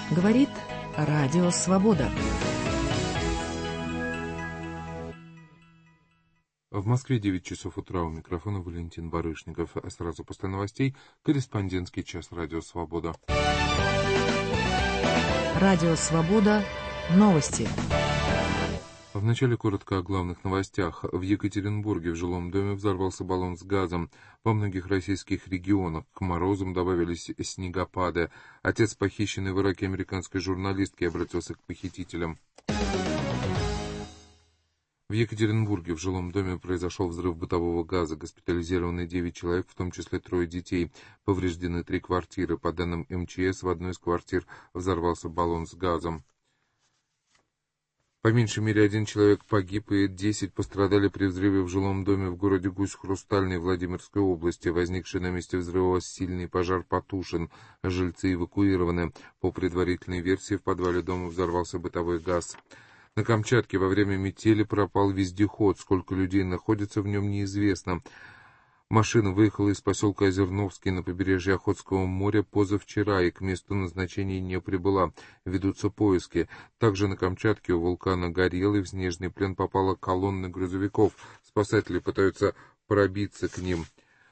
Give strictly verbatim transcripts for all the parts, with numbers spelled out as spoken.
Говорит Радио Свобода. В Москве девять часов утра, у микрофона Валентин Барышников. А сразу после новостей корреспондентский час Радио Свобода. Радио Свобода. Новости. Вначале коротко о главных новостях. В Екатеринбурге в жилом доме взорвался баллон с газом. Во многих российских регионах к морозам добавились снегопады. Отец похищенной в Ираке американской журналистки обратился к похитителям. В Екатеринбурге в жилом доме произошел взрыв бытового газа. Госпитализированы девять человек, в том числе трое детей. Повреждены три квартиры. По данным эм че эс, в одной из квартир взорвался баллон с газом. По меньшей мере один человек погиб и десять пострадали при взрыве в жилом доме в городе Гусь-Хрустальный Владимирской области. Возникший на месте взрыва сильный пожар потушен. Жильцы эвакуированы. По предварительной версии, в подвале дома взорвался бытовой газ. На Камчатке во время метели пропал вездеход. Сколько людей находится в нем, неизвестно. Машина выехала из поселка Озерновский на побережье Охотского моря позавчера и к месту назначения не прибыла. Ведутся поиски. Также на Камчатке у вулкана Горелый в снежный плен попала колонна грузовиков. Спасатели пытаются пробиться к ним.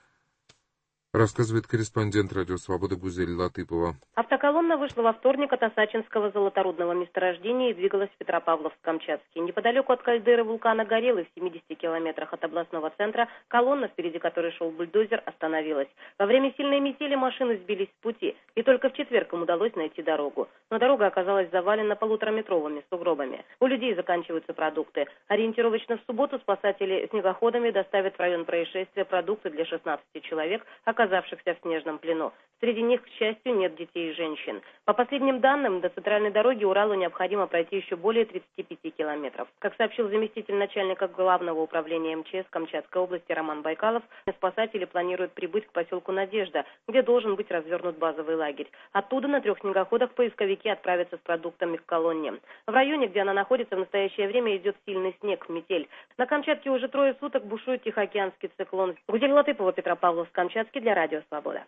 Рассказывает корреспондент Радио Свобода Гузель Латыпова. Автоколонна вышла во вторник от Осачинского золоторудного месторождения и двигалась в Петропавловск-Камчатский. Неподалеку от кальдеры вулкана Горелый, в семидесяти километрах от областного центра, колонна, впереди которой шел бульдозер, остановилась. Во время сильной метели машины сбились с пути, и только в четверг им удалось найти дорогу. Но дорога оказалась завалена полутораметровыми сугробами. У людей заканчиваются продукты. Ориентировочно в субботу спасатели снегоходами доставят в район происшествия продукты для шестнадцати человек, оказавшихся в снежном плену. Среди них, к счастью, нет детей и женщин. По последним данным, до центральной дороги Уралу необходимо пройти еще более тридцати пяти километров. Как сообщил заместитель начальника Главного управления эм че эс Камчатской области Роман Байкалов, спасатели планируют прибыть к поселку Надежда, где должен быть развернут базовый лагерь. Оттуда на трех снегоходах поисковики отправятся с продуктами к колонне. В районе, где она находится, в настоящее время идет сильный снег, метель. На Камчатке уже трое суток бушует Тихоокеанский циклон. Гузель Латыпова, Петропавловск-Камчатский, для Радио Свобода.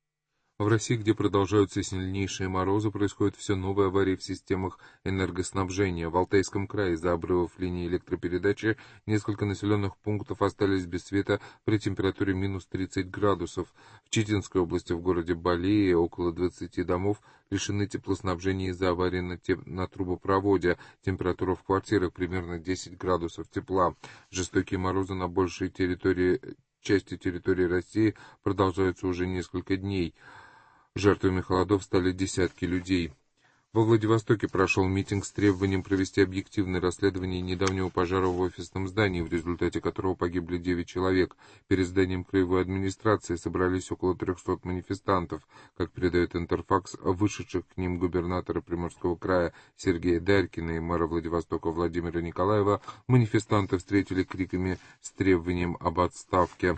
В России, где продолжаются сильнейшие морозы, происходят все новые аварии в системах энергоснабжения. В Алтайском крае из-за обрывов линии электропередачи несколько населенных пунктов остались без света при температуре минус тридцать градусов. В Читинской области в городе Балее около двадцати домов лишены теплоснабжения из-за аварии на, теп- на трубопроводе. Температура в квартирах примерно десять градусов тепла. Жестокие морозы на большей территории части территории России продолжаются уже несколько дней. Жертвами холодов стали десятки людей. Во Владивостоке прошел митинг с требованием провести объективное расследование недавнего пожара в офисном здании, в результате которого погибли девять человек. Перед зданием краевой администрации собрались около трехсот манифестантов. Как передает Интерфакс, вышедших к ним губернатора Приморского края Сергея Дарькина и мэра Владивостока Владимира Николаева, манифестанты встретили криками с требованием об отставке.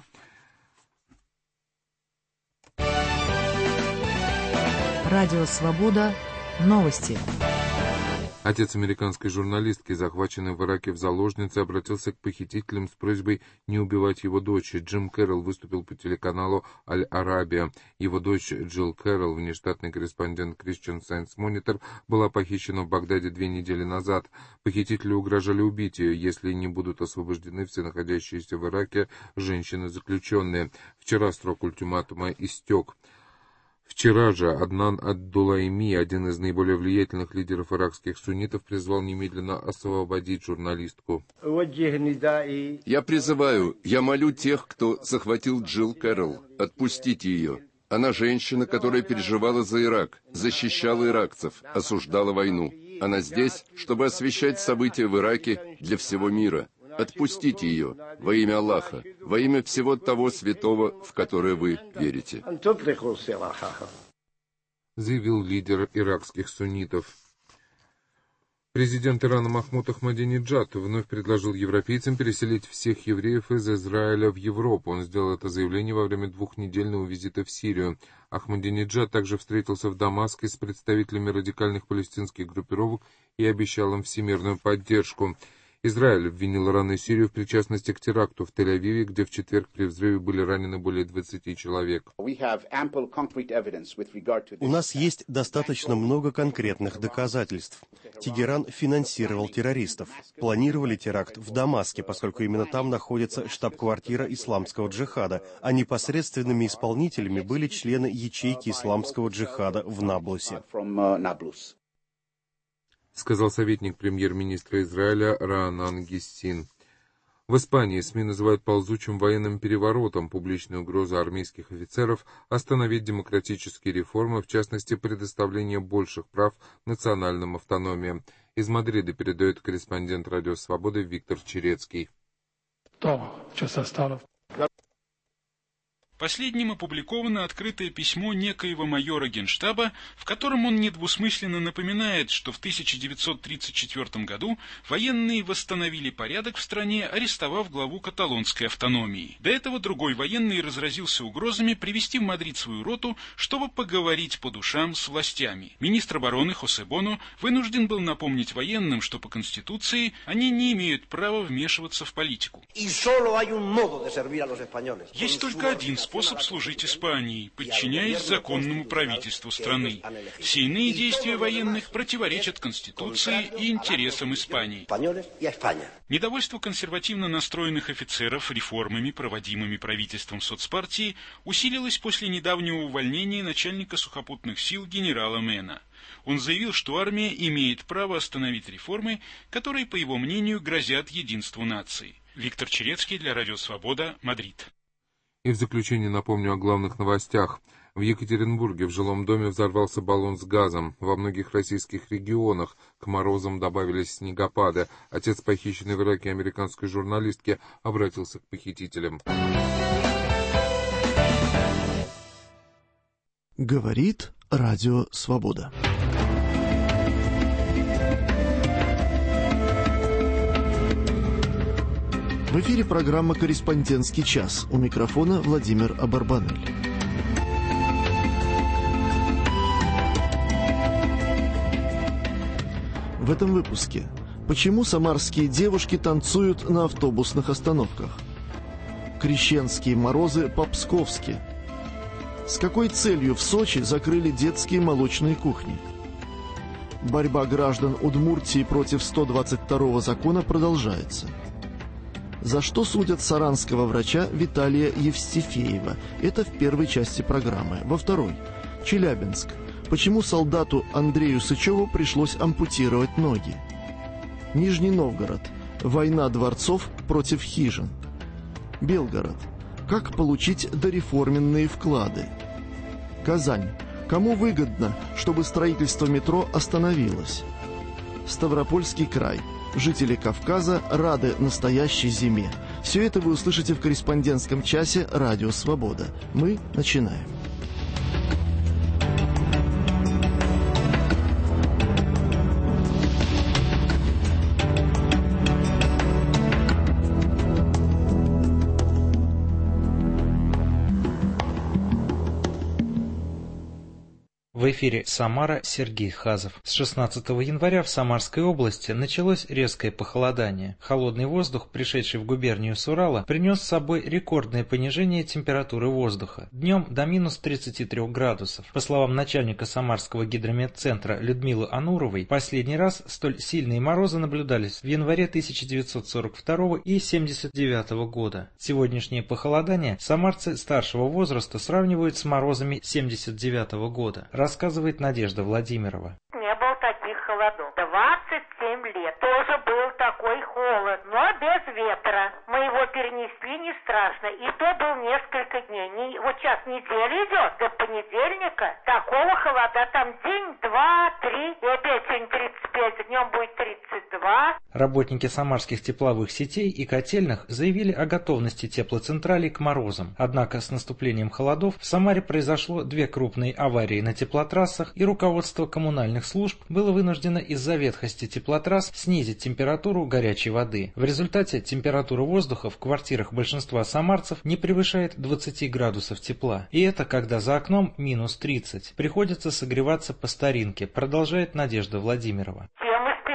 Радио Свобода. Новости. Отец американской журналистки, захваченной в Ираке в заложнице, обратился к похитителям с просьбой не убивать его дочь. Джим Кэрролл выступил по телеканалу «Аль-Арабия». Его дочь Джилл Кэрролл, внештатный корреспондент Christian Science Monitor, была похищена в Багдаде две недели назад. Похитители угрожали убить ее, если не будут освобождены все находящиеся в Ираке женщины-заключенные. Вчера срок ультиматума истек. Вчера же Аднан ад-Дулайми, один из наиболее влиятельных лидеров иракских суннитов, призвал немедленно освободить журналистку. Я призываю, я молю тех, кто захватил Джилл Кэрролл, отпустите ее. Она женщина, которая переживала за Ирак, защищала иракцев, осуждала войну. Она здесь, чтобы освещать события в Ираке для всего мира. Отпустите ее во имя Аллаха, во имя всего того святого, в которое вы верите. Заявил лидер иракских суннитов. Президент Ирана Махмуд Ахмадинеджад вновь предложил европейцам переселить всех евреев из Израиля в Европу. Он сделал это заявление во время двухнедельного визита в Сирию. Ахмадинеджад также встретился в Дамаске с представителями радикальных палестинских группировок и обещал им всемирную поддержку. Израиль обвинил Иран и Сирию в причастности к теракту в Тель-Авиве, где в четверг при взрыве были ранены более двадцати человек. У нас есть достаточно много конкретных доказательств. Тегеран финансировал террористов. Планировали теракт в Дамаске, поскольку именно там находится штаб-квартира исламского джихада, а непосредственными исполнителями были члены ячейки исламского джихада в Наблусе. Сказал советник премьер-министра Израиля Раанан Гиссин. В Испании СМИ называют ползучим военным переворотом публичную угрозу армейских офицеров остановить демократические реформы, в частности, предоставление больших прав национальным автономиям. Из Мадрида передает корреспондент Радио Свободы Виктор Черецкий. Последним опубликовано открытое письмо некоего майора Генштаба, в котором он недвусмысленно напоминает, что в тысяча девятьсот тридцать четвёртом году военные восстановили порядок в стране, арестовав главу каталонской автономии. До этого другой военный разразился угрозами привести в Мадрид свою роту, чтобы поговорить по душам с властями. Министр обороны Хосе Боно вынужден был напомнить военным, что по Конституции они не имеют права вмешиваться в политику. Есть только один способ служить Испании, подчиняясь законному правительству страны. Все иные действия военных противоречат Конституции и интересам Испании. Недовольство консервативно настроенных офицеров реформами, проводимыми правительством соцпартии, усилилось после недавнего увольнения начальника сухопутных сил генерала Мена. Он заявил, что армия имеет право остановить реформы, которые, по его мнению, грозят единству нации. Виктор Черецкий для Радио Свобода, Мадрид. И в заключение напомню о главных новостях. В Екатеринбурге в жилом доме взорвался баллон с газом. Во многих российских регионах к морозам добавились снегопады. Отец похищенной в Ираке американской журналистки обратился к похитителям. Говорит Радио Свобода. В эфире программа «Корреспондентский час». У микрофона Владимир Абарбанель. В этом выпуске. Почему самарские девушки танцуют на автобусных остановках? Крещенские морозы по-псковски. С какой целью в Сочи закрыли детские молочные кухни? Борьба граждан Удмуртии против сто двадцать второго закона продолжается. За что судят саранского врача Виталия Евстифеева? Это в первой части программы. Во второй. Челябинск. Почему солдату Андрею Сычеву пришлось ампутировать ноги? Нижний Новгород. Война дворцов против хижин. Белгород. Как получить дореформенные вклады? Казань. Кому выгодно, чтобы строительство метро остановилось? Ставропольский край. Жители Кавказа рады настоящей зиме. Все это вы услышите в корреспондентском часе «Радио Свобода». Мы начинаем. В эфире Самара, Сергей Хазов. С шестнадцатого января в Самарской области началось резкое похолодание. Холодный воздух, пришедший в губернию с Урала, принес с собой рекордное понижение температуры воздуха. Днем до минус тридцати трёх градусов. По словам начальника Самарского гидрометцентра Людмилы Ануровой, последний раз столь сильные морозы наблюдались в январе тысяча девятьсот сорок второго и семьдесят девятого года. Сегодняшнее похолодание самарцы старшего возраста сравнивают с морозами семьдесят девятого года. Рассказывает Надежда Владимирова. Не было таких холодов. двадцать семь лет. Тоже был такой холод, но без ветра. Мы его перенесли не страшно. И то был несколько дней. Не, вот сейчас неделя идет, до понедельника. Такого холода там день, два, три. И опять сегодня тридцать пять, днем будет тридцать два. Работники самарских тепловых сетей и котельных заявили о готовности теплоцентралей к морозам. Однако с наступлением холодов в Самаре произошло две крупные аварии на теплотрассах, и руководство коммунальных служб было вынуждено из-за ветхости теплотрасс снизить температуру горячей воды. В результате температура воздуха в квартирах большинства самарцев не превышает двадцати градусов тепла. И это когда за окном минус тридцать. Приходится согреваться по старинке, продолжает Надежда Владимирова. Чем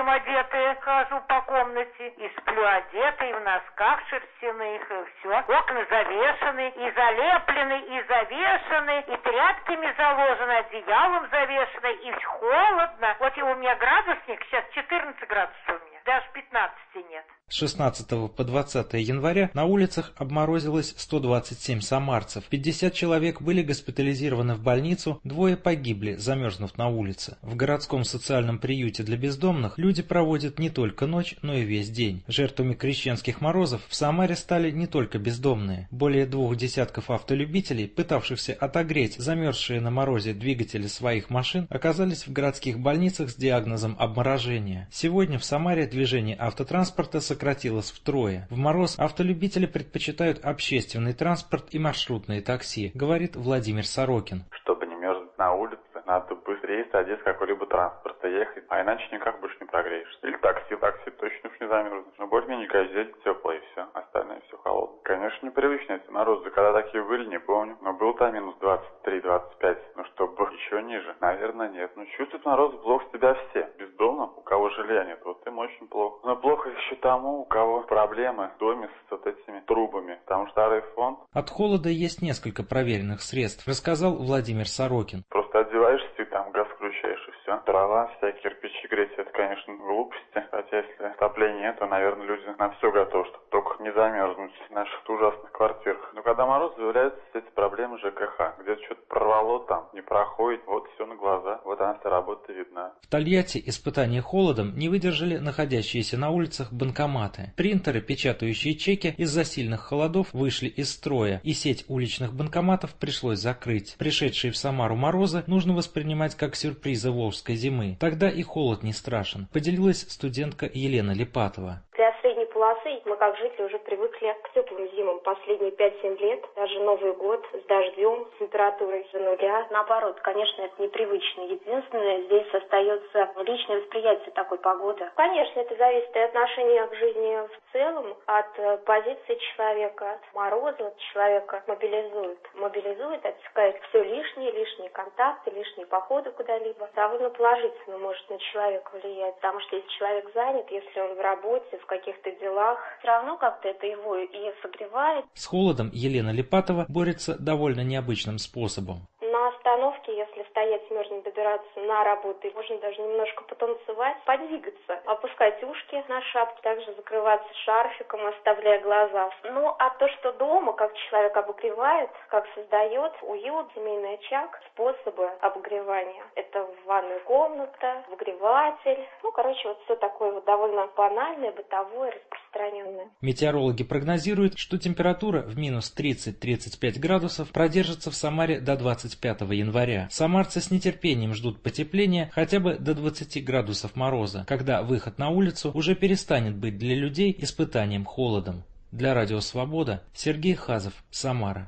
спим одетые, хожу по комнате, и сплю одетые, в носках шерстяных, и все. Окна завешаны, и залеплены, и завешаны, и тряпками заложены, одеялом завешаны, и холодно. Вот и у меня градусник, сейчас четырнадцать градусов у меня, даже пятнадцати нет. С шестнадцатого по двадцатое января на улицах обморозилось сто двадцать семь самарцев. пятьдесят человек были госпитализированы в больницу, двое погибли, замерзнув на улице. В городском социальном приюте для бездомных люди проводят не только ночь, но и весь день. Жертвами крещенских морозов в Самаре стали не только бездомные. Более двух десятков автолюбителей, пытавшихся отогреть замерзшие на морозе двигатели своих машин, оказались в городских больницах с диагнозом обморожения. Сегодня в Самаре движение автотранспорта сократилось сократилось втрое. В мороз автолюбители предпочитают общественный транспорт и маршрутные такси, говорит Владимир Сорокин. Чтобы не мерзнуть на улице, надо быстрее садиться в какой-либо транспорт и ехать, а иначе никак больше не прогреешься. Или такси, такси точно уж не замерзнешь. Но более-менее каждый день теплое и все, остальное все холодное. Конечно, непривычно эти морозы, когда такие были, не помню. Но был там минус двадцать три - двадцать пять, но чтобы еще ниже, наверное, нет. Но чувствуют морозы плохо себя все. Бездомно, у кого жилья нет, вот им очень плохо. Но плохо еще тому, у кого проблемы в доме с вот этими трубами, потому что старый фонд. От холода есть несколько проверенных средств, рассказал Владимир Сорокин. Просто одеваешься и там газ включаешь и все. Дрова, всякие кирпичи греть, это, конечно, глупости. Хотя если отопления нет, то, наверное, люди на все готовы, чтобы только не замерзнуть в наших ужасных квартирах. Но когда мороз, появляются эти проблемы ЖКХ. Где-то что-то прорвало там, не проходит, вот все на глаза, вот она вся работа видна. В Тольятти испытания холодом не выдержали находящиеся на улицах банкоматы. Принтеры, печатающие чеки, из-за сильных холодов вышли из строя, и сеть уличных банкоматов пришлось закрыть. Пришедшие в Самару морозы нужно воспринимать как сюрпризы волжской зимы. Тогда и холод не страшен, поделилась студентка Елена Липатова. Для средней полосы мы, как жители, уже привыкли к теплым зимам последние пять-семь лет. Даже Новый год с дождем, с температурой до нуля. Наоборот, конечно, это непривычно. Единственное, здесь остается личное восприятие такой погоды. Конечно, это зависит и от отношения к жизни в целом, от позиции человека, от мороза человека мобилизует. Мобилизует, отсекает все лишнее, лишние контакты, лишние походы куда-либо. Довольно положительно может на человека влиять, потому что если человек занят, если он в работе, в каких-то делах, все равно как-то это его и согревает. С холодом Елена Липатова борется довольно необычным способом. На остановке, если стоять мерзнуть, добираться на работу, можно даже немножко потанцевать, подвигаться, опускать ушки на шапке, также закрываться шарфиком, оставляя глаза. Ну, а то, что дома, как человек обогревает, как создает уют, семейный очаг, способы обогревания. Это ванная комната, обогреватель. Ну, короче, вот все такое вот довольно банальное, бытовое, распространенное. Метеорологи прогнозируют, что температура в минус тридцать - тридцать пять градусов продержится в Самаре до двадцать пятого января. Самарцы с нетерпением ждут потепления хотя бы до двадцати градусов мороза, когда выход на улицу уже перестанет быть для людей испытанием холодом. Для Радио Свобода Сергей Хазов, Самара.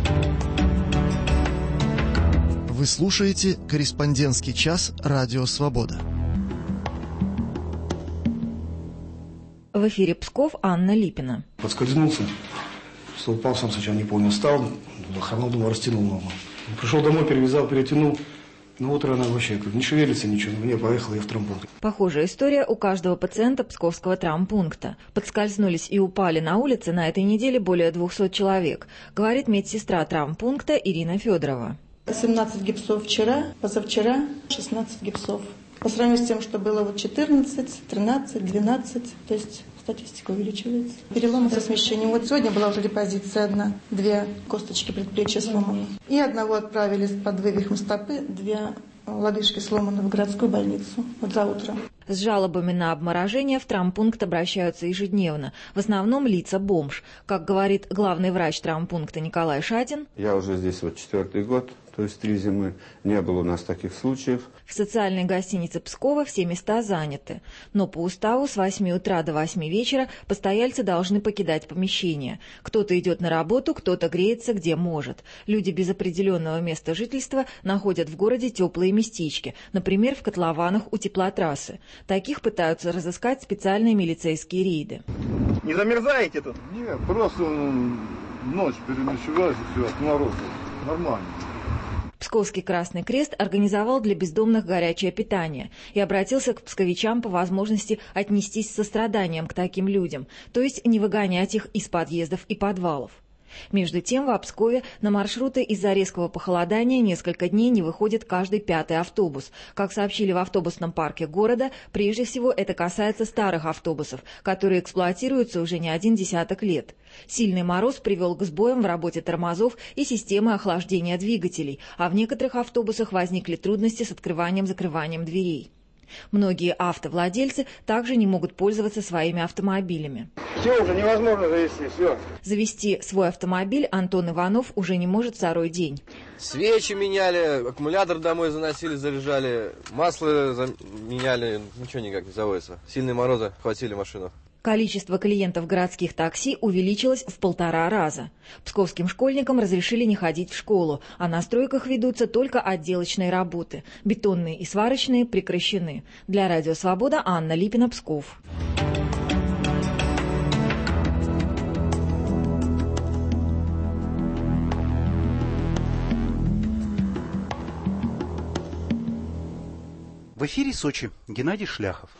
Вы слушаете «Корреспондентский час» Радио Свобода. В эфире Псков, Анна Липина. Подскользнулся, что упал, сам сначала не понял, встал, хромал, думал, растянул ногу. Пришел домой, перевязал, перетянул. Ну, утро она вообще как не шевелится ничего. Мне поехала я в травмпункт. Похожая история у каждого пациента Псковского травмпункта. Подскользнулись и упали на улице на этой неделе более двухсот человек, говорит медсестра травмпункта Ирина Федорова. семнадцать гипсов вчера, позавчера шестнадцать гипсов. По сравнению с тем, что было вот четырнадцать, тринадцать, двенадцать, то есть статистика увеличивается. Переломы со смещением. Вот сегодня была уже репозиция одна, две косточки предплечья сломаны. И одного отправили под вывихом стопы, две лодыжки сломаны в городскую больницу вот за утро. С жалобами на обморожение в травмпункт обращаются ежедневно. В основном лица бомж. Как говорит главный врач травмпункта Николай Шатин. Я уже здесь вот четвертый год, то есть три зимы. Не было у нас таких случаев. В социальной гостинице Пскова все места заняты. Но по уставу с восьми утра до восьми вечера постояльцы должны покидать помещение. Кто-то идет на работу, кто-то греется где может. Люди без определенного места жительства находят в городе теплые местечки, например, в котлованах у теплотрассы. Таких пытаются разыскать специальные милицейские рейды. Не замерзаете тут? Нет, просто ночь переночевать и все, от мороза. Нормально. Псковский Красный Крест организовал для бездомных горячее питание и обратился к псковичам по возможности отнестись с состраданием к таким людям, то есть не выгонять их из подъездов и подвалов. Между тем, в Пскове на маршруты из-за резкого похолодания несколько дней не выходит каждый пятый автобус. Как сообщили в автобусном парке города, прежде всего это касается старых автобусов, которые эксплуатируются уже не один десяток лет. Сильный мороз привел к сбоям в работе тормозов и системы охлаждения двигателей, а в некоторых автобусах возникли трудности с открыванием-закрыванием дверей. Многие автовладельцы также не могут пользоваться своими автомобилями. Все, уже невозможно завести, все. Завести свой автомобиль Антон Иванов уже не может второй день. Свечи меняли, аккумулятор домой заносили, заряжали, масло меняли, ничего никак не заводится. Сильные морозы хватили машину. Количество клиентов городских такси увеличилось в полтора раза. Псковским школьникам разрешили не ходить в школу, а на стройках ведутся только отделочные работы. Бетонные и сварочные прекращены. Для Радио Свобода Анна Липина, Псков. В эфире Сочи. Геннадий Шляхов.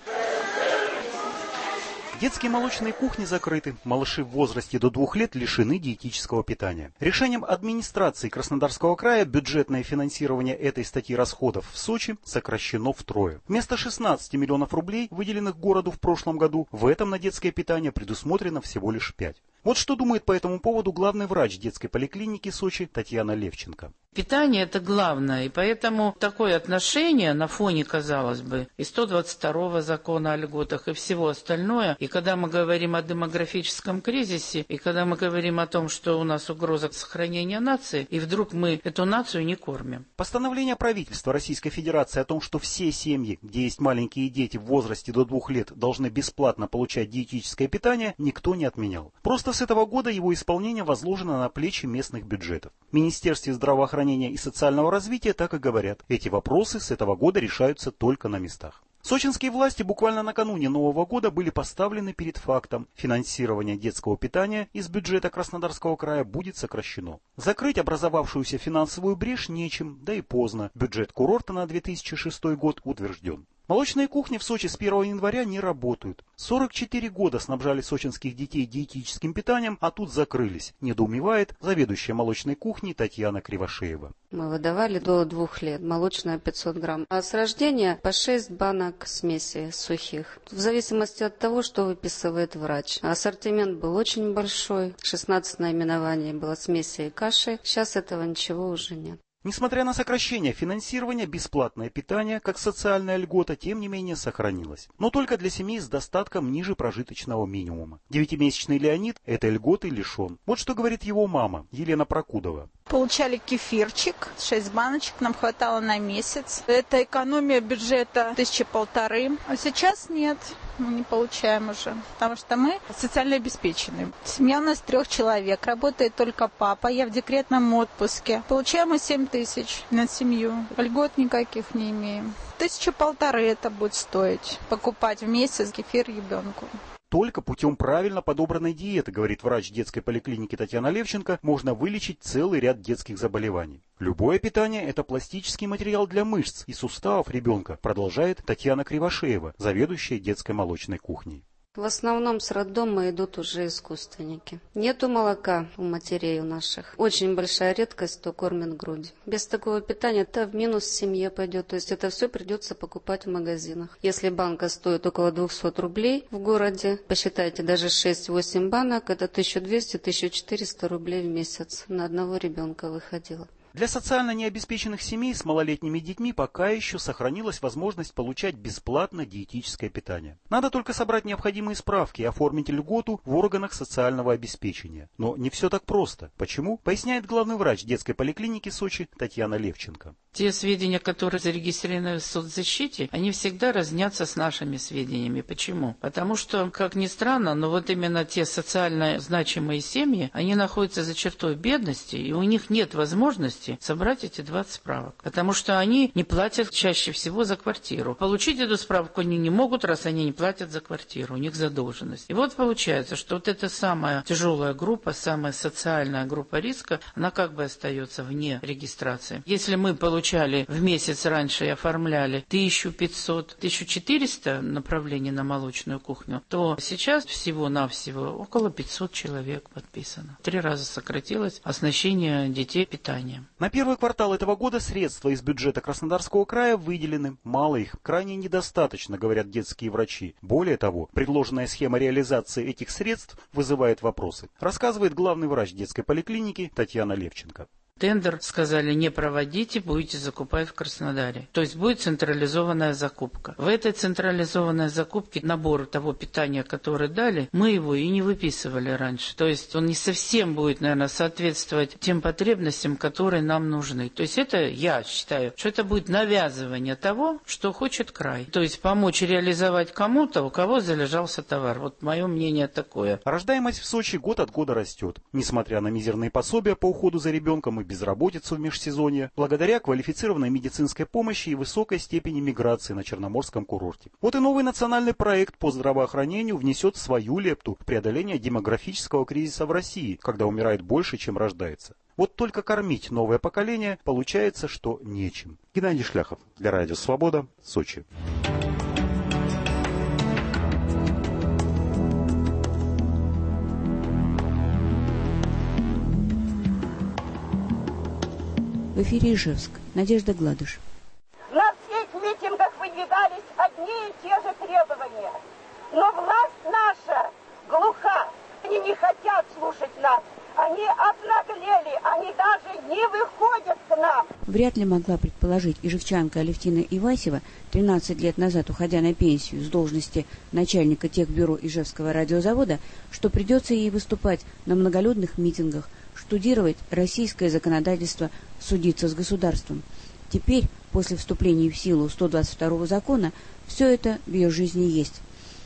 Детские молочные кухни закрыты. Малыши в возрасте до двух лет лишены диетического питания. Решением администрации Краснодарского края бюджетное финансирование этой статьи расходов в Сочи сокращено втрое. Вместо шестнадцати миллионов рублей, выделенных городу в прошлом году, в этом на детское питание предусмотрено всего лишь пять. Вот что думает по этому поводу главный врач детской поликлиники Сочи Татьяна Левченко. Питание – это главное, и поэтому такое отношение на фоне, казалось бы, и сто двадцать второго закона о льготах, и всего остальное, и когда мы говорим о демографическом кризисе, и когда мы говорим о том, что у нас угроза сохранения нации, и вдруг мы эту нацию не кормим. Постановление правительства Российской Федерации о том, что все семьи, где есть маленькие дети в возрасте до двух лет, должны бесплатно получать диетическое питание, никто не отменял. Просто с этого года его исполнение возложено на плечи местных бюджетов. В Министерстве здравоохранения и социального развития так и говорят. Эти вопросы с этого года решаются только на местах. Сочинские власти буквально накануне Нового года были поставлены перед фактом: финансирование детского питания из бюджета Краснодарского края будет сокращено. Закрыть образовавшуюся финансовую брешь нечем, да и поздно. Бюджет курорта на две тысячи шестой год утвержден. Молочные кухни в Сочи с первого января не работают. сорок четыре года снабжали сочинских детей диетическим питанием, а тут закрылись. Недоумевает заведующая молочной кухней Татьяна Кривошеева. Мы выдавали до двух лет молочное пятьсот грамм, а с рождения по шесть банок смеси сухих. В зависимости от того, что выписывает врач. Ассортимент был очень большой, шестнадцать наименований было смеси и каши. Сейчас этого ничего уже нет. Несмотря на сокращение финансирования, бесплатное питание, как социальная льгота, тем не менее сохранилось. Но только для семей с достатком ниже прожиточного минимума. Девятимесячный Леонид этой льготы лишен. Вот что говорит его мама, Елена Прокудова. Получали кефирчик, шесть баночек, нам хватало на месяц. Это экономия бюджета тысячи полторы. А сейчас нет, мы не получаем уже, потому что мы социально обеспечены. Семья у нас трех человек, работает только папа, я в декретном отпуске. Получаем мы семь тысяч на семью, льгот никаких не имеем. Тысяча полторы это будет стоить, покупать в месяц кефир ребенку. Только путем правильно подобранной диеты, говорит врач детской поликлиники Татьяна Левченко, можно вылечить целый ряд детских заболеваний. Любое питание – это пластический материал для мышц и суставов ребенка, продолжает Татьяна Кривошеева, заведующая детской молочной кухней. В основном с роддома идут уже искусственники. Нету молока у матерей у наших. Очень большая редкость, кто кормит грудью. Без такого питания это в минус семье пойдет. То есть это все придется покупать в магазинах. Если банка стоит около двухсот рублей в городе, посчитайте, даже шесть-восемь банок, это тысяча двести - тысяча четыреста рублей в месяц на одного ребенка выходило. Для социально необеспеченных семей с малолетними детьми пока еще сохранилась возможность получать бесплатно диетическое питание. Надо только собрать необходимые справки и оформить льготу в органах социального обеспечения. Но не все так просто. Почему? Поясняет главный врач детской поликлиники Сочи Татьяна Левченко. Те сведения, которые зарегистрированы в соцзащите, они всегда разнятся с нашими сведениями. Почему? Потому что, как ни странно, но вот именно те социально значимые семьи, они находятся за чертой бедности, и у них нет возможности возможности собрать эти двадцать справок, потому что они не платят чаще всего за квартиру. Получить эту справку они не могут, раз они не платят за квартиру, у них задолженность. И вот получается, что вот эта самая тяжелая группа, самая социальная группа риска, она как бы остается вне регистрации. Если мы получали в месяц раньше и оформляли тысячу пятьсот — тысячу четыреста направлений на молочную кухню, то сейчас всего-навсего около пятьсот человек подписано. Три раза сократилось оснащение детей питанием. На первый квартал этого года средства из бюджета Краснодарского края выделены. Мало их, крайне недостаточно, говорят детские врачи. Более того, предложенная схема реализации этих средств вызывает вопросы, рассказывает главный врач детской поликлиники Татьяна Левченко. Тендер, сказали, не проводите, будете закупать в Краснодаре. То есть будет централизованная закупка. В этой централизованной закупке набор того питания, которое дали, мы его и не выписывали раньше. То есть он не совсем будет, наверное, соответствовать тем потребностям, которые нам нужны. То есть это, я считаю, что это будет навязывание того, что хочет край. То есть помочь реализовать кому-то, у кого залежался товар. Вот мое мнение такое. Рождаемость в Сочи год от года растет. Несмотря на мизерные пособия по уходу за ребенком и безработицу в межсезонье, благодаря квалифицированной медицинской помощи и высокой степени миграции на Черноморском курорте. Вот и новый национальный проект по здравоохранению внесет свою лепту в преодоление демографического кризиса в России, когда умирает больше, чем рождается. Вот только кормить новое поколение получается, что нечем. Геннадий Шляхов для Радио Свобода, Сочи. В эфире Ижевск. Надежда Гладыш. На всех митингах выдвигались одни и те же требования. Но власть наша глуха. Они не хотят слушать нас. Они обнаглели. Они даже не выходят к нам. Вряд ли могла предположить ижевчанка Алевтина Ивасева, тринадцать лет назад уходя на пенсию с должности начальника техбюро Ижевского радиозавода, что придется ей выступать на многолюдных митингах, штудировать российское законодательство, судиться с государством. Теперь, после вступления в силу сто двадцать второго закона, все это в ее жизни есть.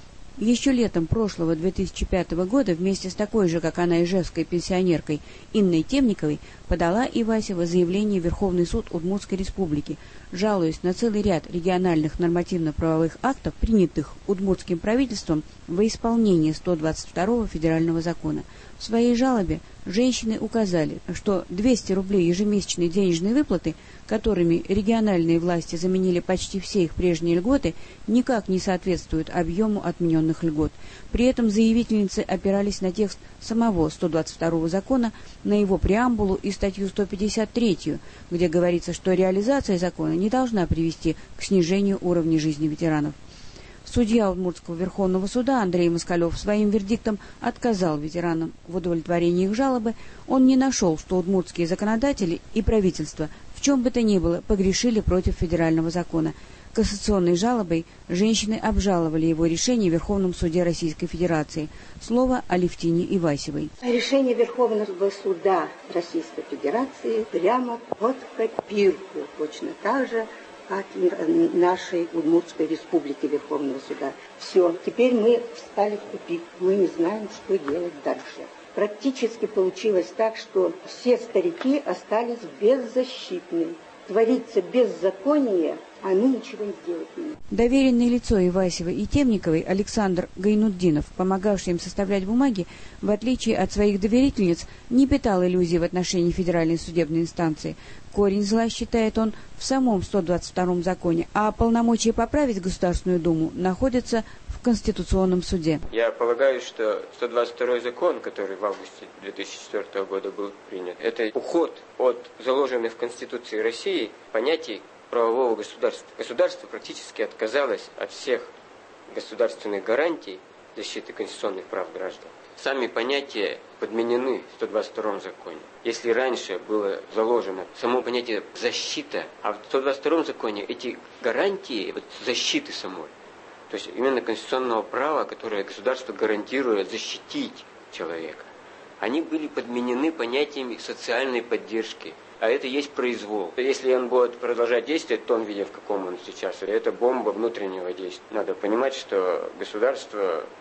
Еще летом прошлого две тысячи пятого года вместе с такой же, как она, ижевской пенсионеркой Инной Темниковой подала Ивасева заявление в Верховный суд Удмуртской республики, жалуясь на целый ряд региональных нормативно-правовых актов, принятых удмуртским правительством во исполнение сто двадцать второго федерального закона. В своей жалобе женщины указали, что двести рублей ежемесячной денежной выплаты, которыми региональные власти заменили почти все их прежние льготы, никак не соответствуют объему отмененных льгот. При этом заявительницы опирались на текст самого сто двадцать второго закона, на его преамбулу и статью сто пятьдесят три, где говорится, что реализация закона не должна привести к снижению уровня жизни ветеранов. Судья Удмуртского Верховного суда Андрей Москалев своим вердиктом отказал ветеранам в удовлетворении их жалобы. Он не нашел, что удмуртские законодатели и правительство в чем бы то ни было погрешили против федерального закона. Кассационной жалобой женщины обжаловали его решение в Верховном суде Российской Федерации. Слово Алевтине Ивасевой. Решение Верховного суда Российской Федерации прямо под копирку, точно так же, как и нашей Удмуртской республики Верховного суда. Все, теперь мы встали в тупик, мы не знаем, что делать дальше. Практически получилось так, что все старики остались беззащитны. Творится беззаконие, а мы ничего не сделать не можем. Доверенное лицо Ивасевой и Темниковой Александр Гайнутдинов, помогавший им составлять бумаги, в отличие от своих доверительниц, не питал иллюзий в отношении федеральной судебной инстанции. Корень зла, считает он, в самом сто двадцать втором законе, а полномочия поправить Государственную Думу находятся в Конституционном суде. Я полагаю, что сто двадцать второй закон, который в августе две тысячи четвёртого года был принят, это уход от заложенных в Конституции России понятий правового государства. Государство практически отказалось от всех государственных гарантий защиты конституционных прав граждан. Сами понятия подменены в сто двадцать втором законе. Если раньше было заложено само понятие защита, а в сто двадцать втором законе эти гарантии вот, защиты самой, то есть именно конституционного права, которое государство гарантирует защитить человека, они были подменены понятиями социальной поддержки. А это есть произвол. Если он будет продолжать действовать в том виде, в каком он сейчас, это бомба внутреннего действия. Надо понимать, что государство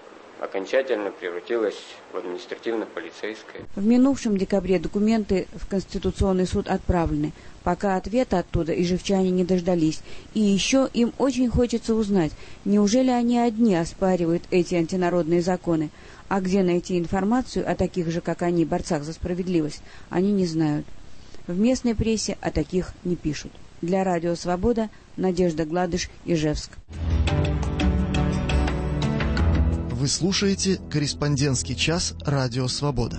окончательно превратилось в административно-полицейское. В минувшем декабре документы в Конституционный суд отправлены. Пока ответа оттуда ижевчане не дождались. И еще им очень хочется узнать, неужели они одни оспаривают эти антинародные законы, а где найти информацию о таких же, как они, борцах за справедливость, они не знают. В местной прессе о таких не пишут. Для Радио Свобода Надежда Гладыш, Ижевск. Вы слушаете «Корреспондентский час» Радио Свобода.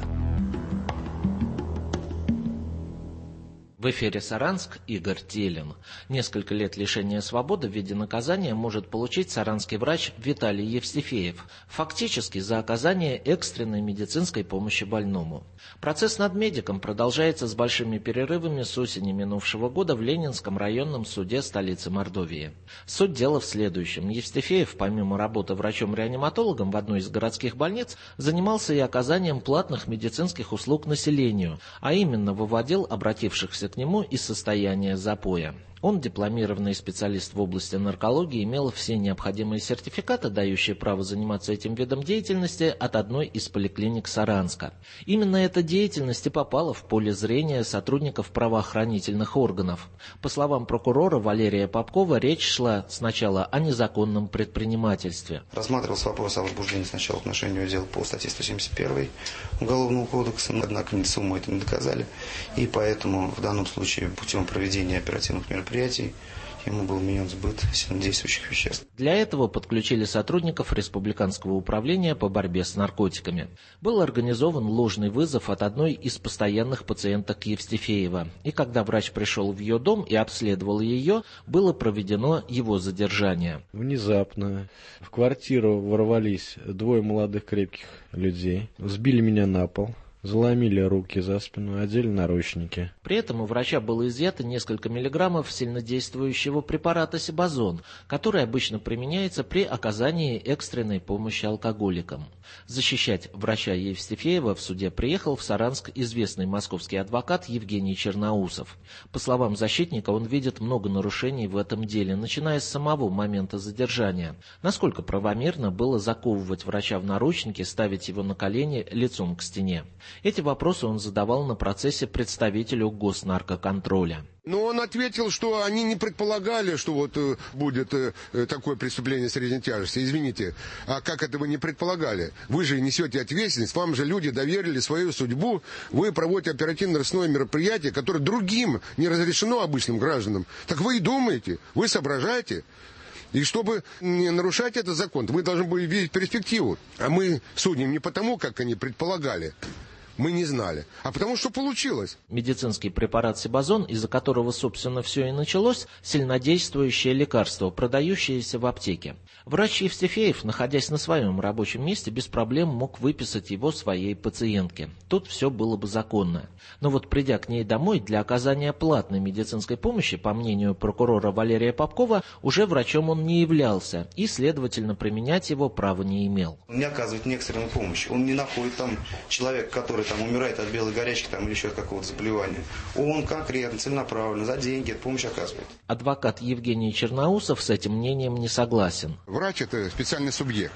В эфире Саранск, Игорь Телин. Несколько лет лишения свободы в виде наказания может получить саранский врач Виталий Евстифеев, фактически за оказание экстренной медицинской помощи больному. Процесс над медиком продолжается с большими перерывами с осени минувшего года в Ленинском районном суде столицы Мордовии. Суть дела в следующем. Евстифеев, помимо работы врачом-реаниматологом в одной из городских больниц, занимался и оказанием платных медицинских услуг населению, а именно выводил обратившихся к нему из состояния запоя. Он, дипломированный специалист в области наркологии, имел все необходимые сертификаты, дающие право заниматься этим видом деятельности, от одной из поликлиник Саранска. Именно эта деятельность и попала в поле зрения сотрудников правоохранительных органов. По словам прокурора Валерия Попкова, речь шла сначала о незаконном предпринимательстве. Рассматривался вопрос о возбуждении сначала отношению дела по статье сто семьдесят один Уголовного кодекса, однако НИЦУМу это не доказали, и поэтому в данном случае путем проведения оперативных мероприятий ему был вменен сбыт сильнодействующих веществ. Для этого подключили сотрудников Республиканского управления по борьбе с наркотиками. Был организован ложный вызов от одной из постоянных пациенток Евстифеева. И когда врач пришел в ее дом и обследовал ее, было проведено его задержание. Внезапно в квартиру ворвались двое молодых крепких людей, сбили меня на пол. Заломили руки за спину, одели наручники. При этом у врача было изъято несколько миллиграммов сильнодействующего препарата сибазон, который обычно применяется при оказании экстренной помощи алкоголикам. Защищать врача Евстифеева в суде приехал в Саранск известный московский адвокат Евгений Черноусов. По словам защитника, он видит много нарушений в этом деле, начиная с самого момента задержания. Насколько правомерно было заковывать врача в наручники, ставить его на колени лицом к стене? Эти вопросы он задавал на процессе представителю Госнаркоконтроля. Но он ответил, что они не предполагали, что вот э, будет э, такое преступление средней тяжести. Извините, а как это вы не предполагали? Вы же несете ответственность, вам же люди доверили свою судьбу, вы проводите оперативно-розыскное мероприятие, которое другим не разрешено, обычным гражданам. Так вы и думаете, вы соображаете. И чтобы не нарушать этот закон, вы должны были видеть перспективу. А мы судим не потому, как они предполагали. Мы не знали, а потому что получилось. Медицинский препарат сибазон, из-за которого, собственно, все и началось, сильнодействующее лекарство, продающееся в аптеке. Врач Евстифеев, находясь на своем рабочем месте, без проблем мог выписать его своей пациентке. Тут все было бы законно. Но вот придя к ней домой для оказания платной медицинской помощи, по мнению прокурора Валерия Попкова, уже врачом он не являлся и, следовательно, применять его права не имел. Он не оказывает не экстренную помощь. Он не находит там человека, который там умирает от белой горячки там, или еще от какого-то заболевания. Он конкретно, целенаправленно, за деньги эту помощь оказывает. Адвокат Евгений Черноусов с этим мнением не согласен. Врач – это специальный субъект.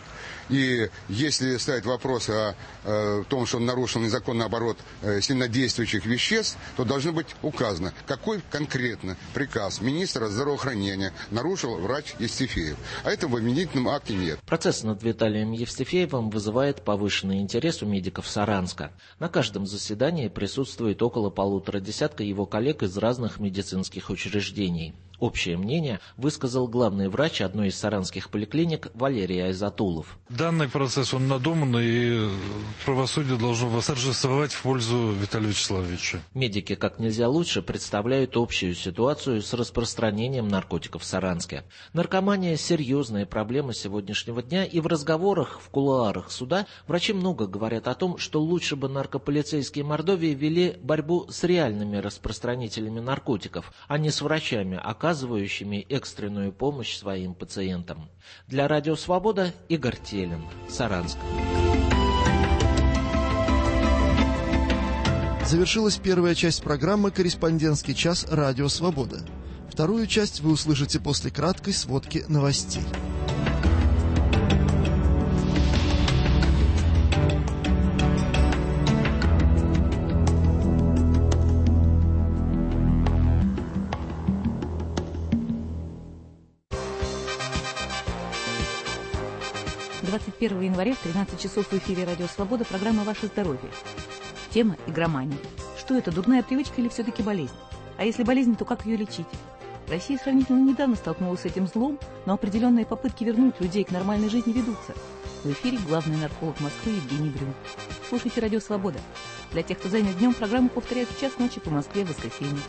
И если ставить вопрос о, о том, что он нарушил незаконный оборот э, сильнодействующих веществ, то должно быть указано, какой конкретно приказ министра здравоохранения нарушил врач Евстифеев. А этого в обвинительном акте нет. Процесс над Виталием Евстифеевым вызывает повышенный интерес у медиков Саранска. На каждом заседании присутствует около полутора десятка его коллег из разных медицинских учреждений. Общее мнение высказал главный врач одной из саранских поликлиник Валерий Айзатулов. Данный процесс, он надуманный, и правосудие должно восторжествовать в пользу Виталия Вячеславовича. Медики как нельзя лучше представляют общую ситуацию с распространением наркотиков в Саранске. Наркомания – серьезная проблема сегодняшнего дня, и в разговорах в кулуарах суда врачи много говорят о том, что лучше бы наркополицейские Мордовии вели борьбу с реальными распространителями наркотиков, а не с врачами, оказывающими экстренную помощь своим пациентам. Для Радио Свобода Игорь Телин, Саранск. Завершилась первая часть программы «Корреспондентский час. Радио Свобода». Вторую часть вы услышите после краткой сводки новостей. двадцать первого января в тринадцать часов в эфире «Радио Свобода» программа «Ваше здоровье». Тема – игромания. Что это, дурная привычка или все-таки болезнь? А если болезнь, то как ее лечить? Россия сравнительно недавно столкнулась с этим злом, но определенные попытки вернуть людей к нормальной жизни ведутся. В эфире главный нарколог Москвы Евгений Брюн. Слушайте «Радио Свобода». Для тех, кто занят днем, программу повторяют в час ночи по Москве в воскресенье.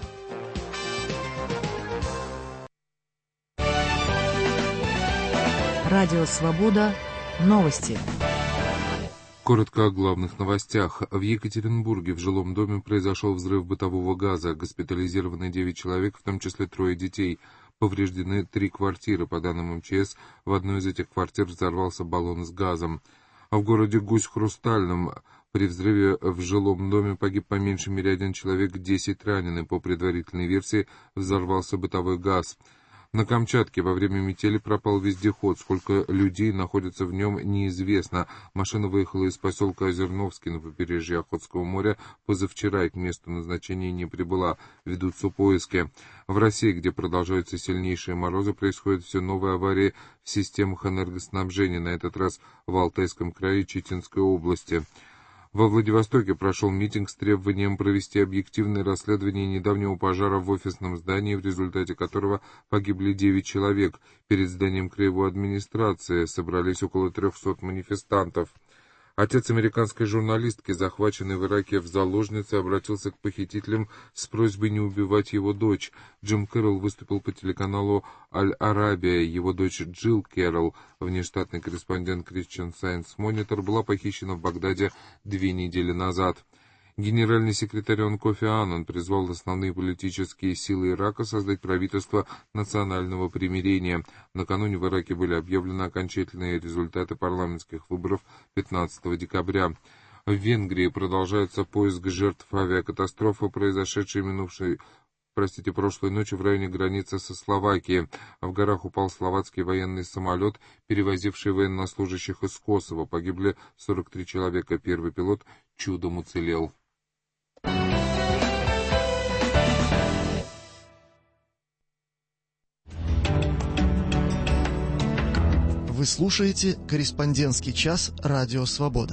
Радио Свобода. Новости. Коротко о главных новостях. В Екатеринбурге в жилом доме произошел взрыв бытового газа. Госпитализированы девять человек, в том числе трое детей. Повреждены три квартиры. По данным эм че эс, в одной из этих квартир взорвался баллон с газом. А в городе Гусь-Хрустальном при взрыве в жилом доме погиб по меньшей мере один человек, десять ранены. По предварительной версии, взорвался бытовой газ. На Камчатке во время метели пропал вездеход. Сколько людей находится в нем, неизвестно. Машина выехала из поселка Озерновский на побережье Охотского моря позавчера и к месту назначения не прибыла. Ведутся поиски. В России, где продолжаются сильнейшие морозы, происходят все новые аварии в системах энергоснабжения, на этот раз в Алтайском крае и Читинской области. Во Владивостоке прошел митинг с требованием провести объективное расследование недавнего пожара в офисном здании, в результате которого погибли девять человек. Перед зданием краевой администрации собрались около трехсот манифестантов. Отец американской журналистки, захваченный в Ираке в заложнице, обратился к похитителям с просьбой не убивать его дочь. Джим Кэрролл выступил по телеканалу «Аль-Арабия». Его дочь Джилл Кэрролл, внештатный корреспондент Christian Science Monitor, была похищена в Багдаде две недели назад. Генеральный секретарь ООН Кофи Аннан призвал основные политические силы Ирака создать правительство национального примирения. Накануне в Ираке были объявлены окончательные результаты парламентских выборов пятнадцатого декабря. В Венгрии продолжается поиск жертв авиакатастрофы, произошедшей минувшей, простите, прошлой ночью в районе границы со Словакией. В горах упал словацкий военный самолет, перевозивший военнослужащих из Косово. Погибли сорок три человека. Первый пилот чудом уцелел. Вы слушаете «Корреспондентский час» Радио Свобода.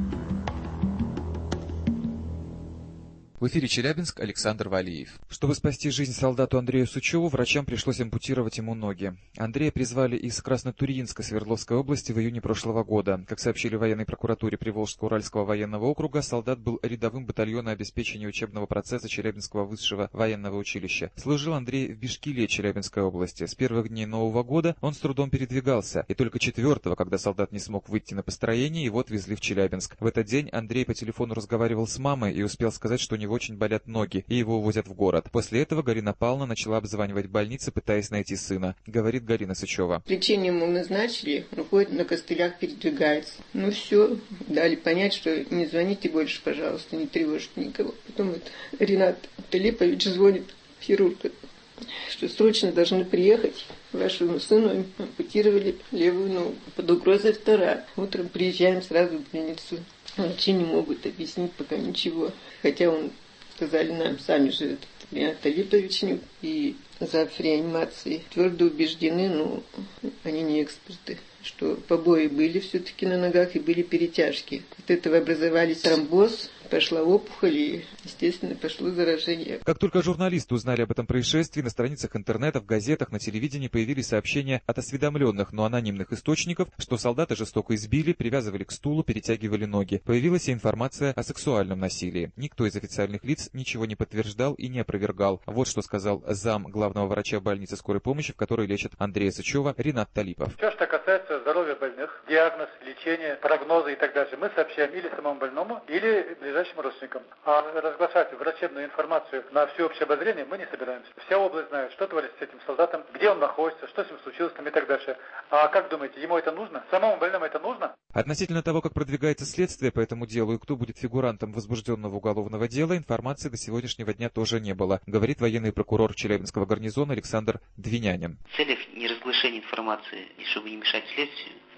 В эфире Челябинск, Александр Валиев. Чтобы спасти жизнь солдату Андрею Сычеву, врачам пришлось ампутировать ему ноги. Андрея призвали из Краснотурьинска Свердловской области в июне прошлого года. Как сообщили в военной прокуратуре Приволжско-Уральского военного округа, солдат был рядовым батальона обеспечения учебного процесса Челябинского высшего военного училища. Служил Андрей в Бишкиле Челябинской области. С первых дней Нового года он с трудом передвигался, и только четвертого, когда солдат не смог выйти на построение, его отвезли в Челябинск. В этот день Андрей по телефону разговаривал с мамой и успел сказать, что у него очень болят ноги, и его увозят в город. После этого Галина Павловна начала обзванивать больницы, пытаясь найти сына. Говорит Галина Сычева. Лечение ему назначили, он ходит на костылях, передвигается. Ну все, дали понять, что не звоните больше, пожалуйста, не тревожите никого. Потом вот Ренат Талипович звонит в хирурга, что срочно должны приехать. Вашему сыну ампутировали левую ногу. Под угрозой вторая. Утром приезжаем сразу в больницу. Врачи не могут объяснить пока ничего. Хотя он, сказали нам, сами же этот Ренат Талипович и зав. Реанимации твердо убеждены, но они не эксперты, что побои были все-таки на ногах и были перетяжки. От этого образовались тромбоз, пошла опухоль и, естественно, пошло заражение. Как только журналисты узнали об этом происшествии, на страницах интернета, в газетах, на телевидении появились сообщения от осведомленных, но анонимных источников, что солдата жестоко избили, привязывали к стулу, перетягивали ноги. Появилась и информация о сексуальном насилии. Никто из официальных лиц ничего не подтверждал и не опровергал. Вот что сказал зам главного врача больницы скорой помощи, в которой лечат Андрея Сычева, Ренат Талипов. Все, что касается здоровья больных, диагноз, лечение, прогнозы и так далее, мы сообщаем или самому больному, или ближайшим родственникам. А разглашать врачебную информацию на всеобщее обозрение мы не собираемся. Вся область знает, что творится с этим солдатом, где он находится, что с ним случилось там и так дальше. А как думаете, ему это нужно? Самому больному это нужно? Относительно того, как продвигается следствие по этому делу и кто будет фигурантом возбужденного уголовного дела, информации до сегодняшнего дня тоже не было, говорит военный прокурор Челябинского гарнизона Александр Двинянин. В целях неразглашения информации и чтобы не мешать следствию,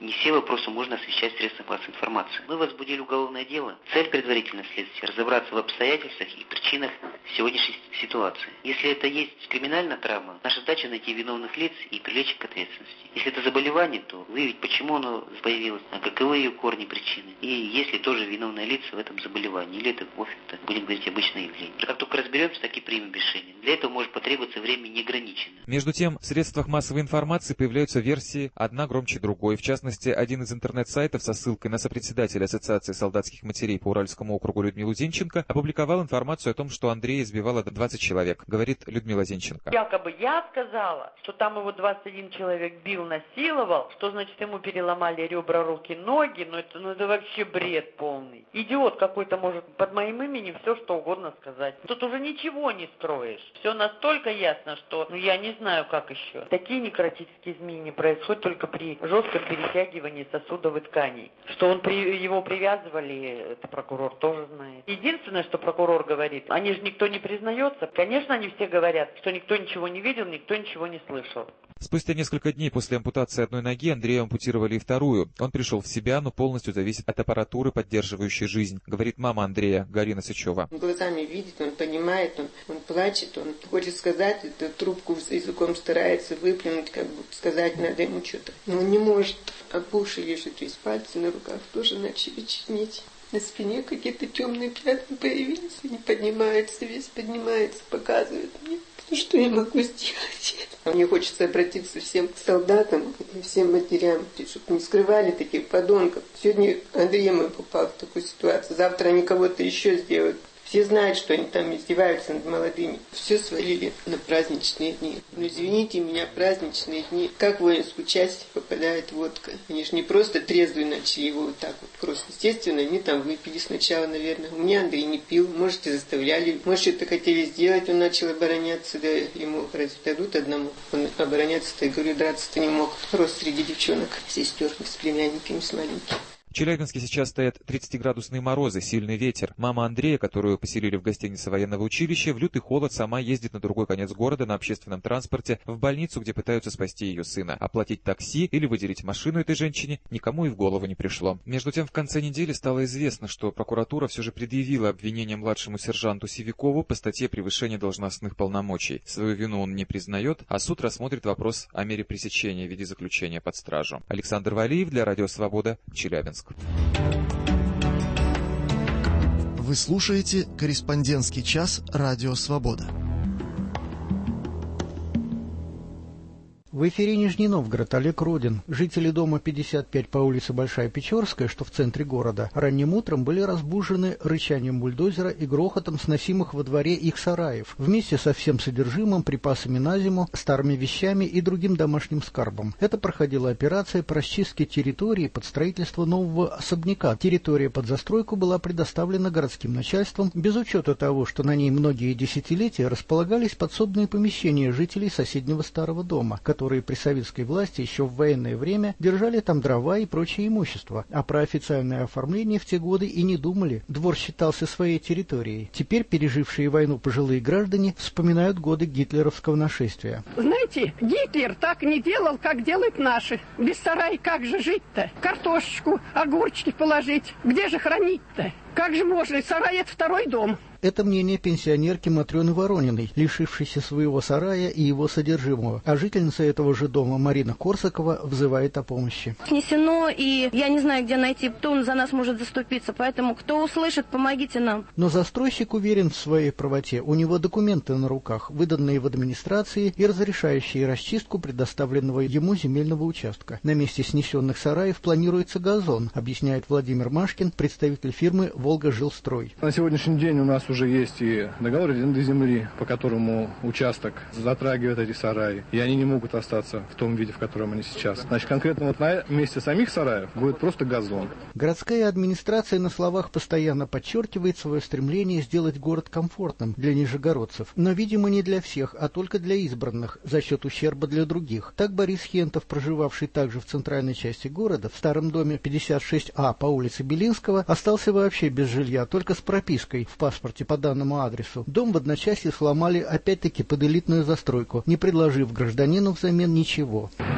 Не все вопросы можно освещать в средствах массовой информации. Мы возбудили уголовное дело. Цель предварительного следствия – разобраться в обстоятельствах и причинах сегодняшней ситуации. Если это есть криминальная травма, наша задача найти виновных лиц и привлечь их к ответственности. Если это заболевание, то выявить, почему оно появилось, а каковы ее корни, причины. И есть ли тоже виновные лица в этом заболевании, или это, в общем-то, будем говорить, обычное явление. Как только разберемся, так и примем решение. Для этого может потребоваться время неограниченное. Между тем, в средствах массовой информации появляются версии одна громче другой. В частности, один из интернет-сайтов со ссылкой на сопредседателя Ассоциации солдатских матерей по Уральскому округу Людмилу Зинченко опубликовал информацию о том, что Андрея избивало двадцать человек, говорит Людмила Зинченко. Якобы я сказала, что там его двадцать один человек бил, насиловал, что значит ему переломали ребра, руки, ноги, ну это, ну это вообще бред полный. Идиот какой-то может под моим именем все что угодно сказать. Тут уже ничего не строишь. Все настолько ясно, что ну я не знаю как еще. Такие некротические изменения происходят только при жестком перетягивании сосудов и тканей. Что он при, его привязывали, это прокурор тоже знает. Единственное, что прокурор говорит, они же никто не признается. Конечно, они все говорят, что никто ничего не видел, никто ничего не слышал. Спустя несколько дней после ампутации одной ноги Андрею ампутировали и вторую. Он пришел в себя, но полностью зависит от аппаратуры, поддерживающей жизнь, говорит мама Андрея, Галина Сычева. Он глазами видит, он понимает, он, он плачет, он хочет сказать, эту трубку с языком старается выплюнуть, как бы сказать надо ему что-то. Но он не может, а уши лежат, весь пальцы на руках тоже начали чернеть. На спине какие-то темные пятна появились, и не поднимается, весь поднимается, показывает мне, что я могу сделать. Мне хочется обратиться всем солдатам и всем матерям, чтобы не скрывали таких подонков. Сегодня Андрей мой попал в такую ситуацию, завтра они кого-то еще сделают. Все знают, что они там издеваются над молодыми. Все свалили на праздничные дни. Ну, извините меня, праздничные дни. Как в воинскую часть попадает водка. Они же не просто трезвые начали его вот так вот. Просто, естественно, они там выпили сначала, наверное. У меня Андрей не пил. Может, и заставляли. Может, что-то хотели сделать. Он начал обороняться. Да ему разве дадут одному? Он обороняться-то, я говорю, драться-то не мог. Рост среди девчонок, сестер с племянниками, с маленькими. В Челябинске сейчас стоят тридцатиградусные морозы, сильный ветер. Мама Андрея, которую поселили в гостинице военного училища, в лютый холод сама ездит на другой конец города на общественном транспорте в больницу, где пытаются спасти ее сына. Оплатить такси или выделить машину этой женщине никому и в голову не пришло. Между тем, в конце недели стало известно, что прокуратура все же предъявила обвинение младшему сержанту Сивикову по статье «Превышение должностных полномочий». Свою вину он не признает, а суд рассмотрит вопрос о мере пресечения в виде заключения под стражу. Александр Валиев для Радио Свобода, Челябинск. Вы слушаете «Корреспондентский час» Радио Свобода. В эфире Нижний Новгород, Олег Родин. Жители дома пятьдесят пять по улице Большая Печорская, что в центре города, ранним утром были разбужены рычанием бульдозера и грохотом сносимых во дворе их сараев, вместе со всем содержимым, припасами на зиму, старыми вещами и другим домашним скарбом. Это проходила операция по расчистке территории под строительство нового особняка. Территория под застройку была предоставлена городским начальством, без учета того, что на ней многие десятилетия располагались подсобные помещения жителей соседнего старого дома, которые которые при советской власти еще в военное время держали там дрова и прочее имущество, а про официальное оформление в те годы и не думали. Двор считался своей территорией. Теперь пережившие войну пожилые граждане вспоминают годы гитлеровского нашествия. Знаете, Гитлер так не делал, как делают наши. Без сарая как же жить-то? Картошечку, огурчики положить. Где же хранить-то? Как же можно? Сарай — это второй дом. Это мнение пенсионерки Матрёны Ворониной, лишившейся своего сарая и его содержимого. А жительница этого же дома Марина Корсакова взывает о помощи. Снесено, и я не знаю, где найти, кто за нас может заступиться. Поэтому, кто услышит, помогите нам. Но застройщик уверен в своей правоте. У него документы на руках, выданные в администрации и разрешающие расчистку предоставленного ему земельного участка. На месте снесенных сараев планируется газон, объясняет Владимир Машкин, представитель фирмы «Волга-Жилстрой». На сегодняшний день у нас уже есть и договор аренды земли, по которому участок затрагивает эти сараи, и они не могут остаться в том виде, в котором они сейчас. Значит, конкретно вот на месте самих сараев будет просто газон. Городская администрация на словах постоянно подчеркивает свое стремление сделать город комфортным для нижегородцев, но, видимо, не для всех, а только для избранных, за счет ущерба для других. Так Борис Хентов, проживавший также в центральной части города, в старом доме пятьдесят шесть А по улице Белинского, остался вообще без жилья, только с пропиской в паспорте по данному адресу. Дом в одночасье сломали опять-таки под элитную застройку, не предложив гражданину взамен ничего.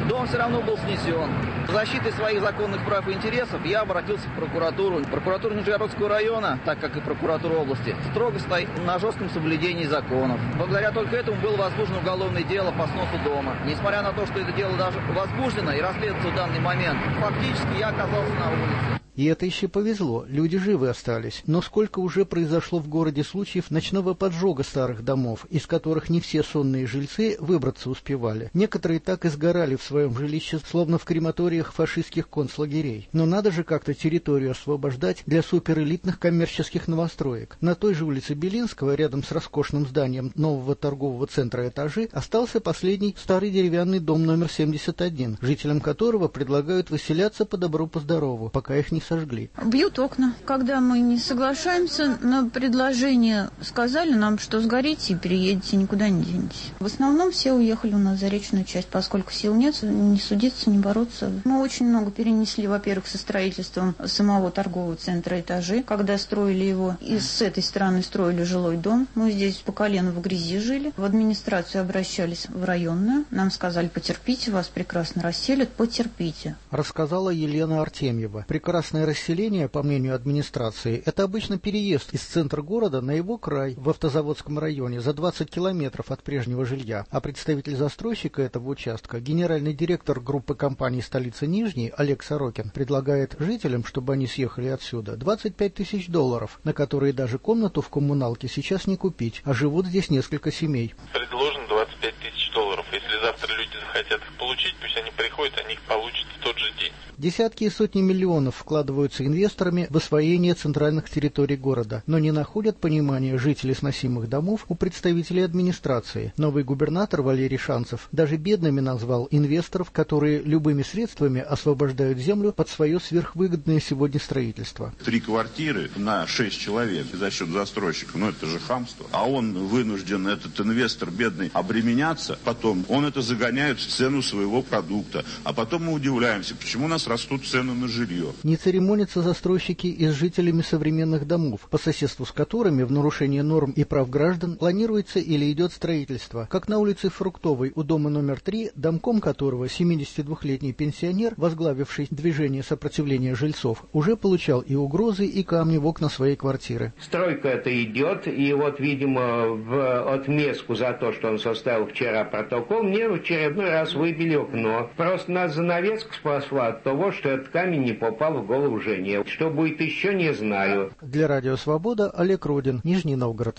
Дом все равно был снесен. В защитой своих законных прав и интересов я обратился в прокуратуру. Прокуратура Нижегородского района, так как и прокуратура области, строго стоит на жестком соблюдении законов. Благодаря только этому было возбуждено уголовное дело по сносу дома. Несмотря на то, что это дело даже возбуждено и расследуется в данный момент, фактически я оказался на улице. И это еще повезло, люди живы остались. Но сколько уже произошло в городе случаев ночного поджога старых домов, из которых не все сонные жильцы выбраться успевали. Некоторые так и сгорали в своем жилище, словно в крематориях фашистских концлагерей. Но надо же как-то территорию освобождать для суперэлитных коммерческих новостроек. На той же улице Белинского, рядом с роскошным зданием нового торгового центра «Этажи», остался последний старый деревянный дом номер семьдесят один, жителям которого предлагают выселяться по добру по здорову, пока их не сожгли. Бьют окна. Когда мы не соглашаемся на предложение, сказали нам, что сгорите и переедете, никуда не денетесь. В основном все уехали у нас в заречную часть, поскольку сил нет, не судиться, не бороться. Мы очень много перенесли, во-первых, со строительством самого торгового центра «Этажи», когда строили его, и с этой стороны строили жилой дом. Мы здесь по колено в грязи жили. В администрацию обращались в районную. Нам сказали: потерпите, вас прекрасно расселят, потерпите. Рассказала Елена Артемьева. Прекрасно расселение, по мнению администрации, это обычно переезд из центра города на его край, в Автозаводском районе, за двадцать километров от прежнего жилья. А представитель застройщика этого участка, генеральный директор группы компаний «Столица Нижней» Олег Сорокин, предлагает жителям, чтобы они съехали отсюда, двадцать пять тысяч долларов, на которые даже комнату в коммуналке сейчас не купить, а живут здесь несколько семей. Предложено двадцать пять тысяч долларов. Если завтра люди захотят их получить, пусть они приходят, они их получат в тот же день. Десятки и сотни миллионов вкладываются инвесторами в освоение центральных территорий города, но не находят понимания жители сносимых домов у представителей администрации. Новый губернатор Валерий Шанцев даже бедными назвал инвесторов, которые любыми средствами освобождают землю под свое сверхвыгодное сегодня строительство. Три квартиры на шесть человек за счет застройщика, ну это же хамство. А он вынужден, этот инвестор бедный, обременяться, потом он это загоняет в цену своего продукта. А потом мы удивляемся, почему у нас растут цены на жилье. Не церемонятся застройщики и с жителями современных домов, по соседству с которыми в нарушение норм и прав граждан планируется или идет строительство. Как на улице Фруктовой у дома номер три, домком которого семидесятидвухлетний пенсионер, возглавивший движение сопротивления жильцов, уже получал и угрозы, и камни в окна своей квартиры. Стройка это идет, и вот, видимо, в отместку за то, что он составил вчера протокол, мне в очередной раз выбили окно. Просто нас занавеска спасла от того, что этот камень не попал в голову жене. Что будет еще, не знаю. Для Радио Свобода Олег Родин, Нижний Новгород.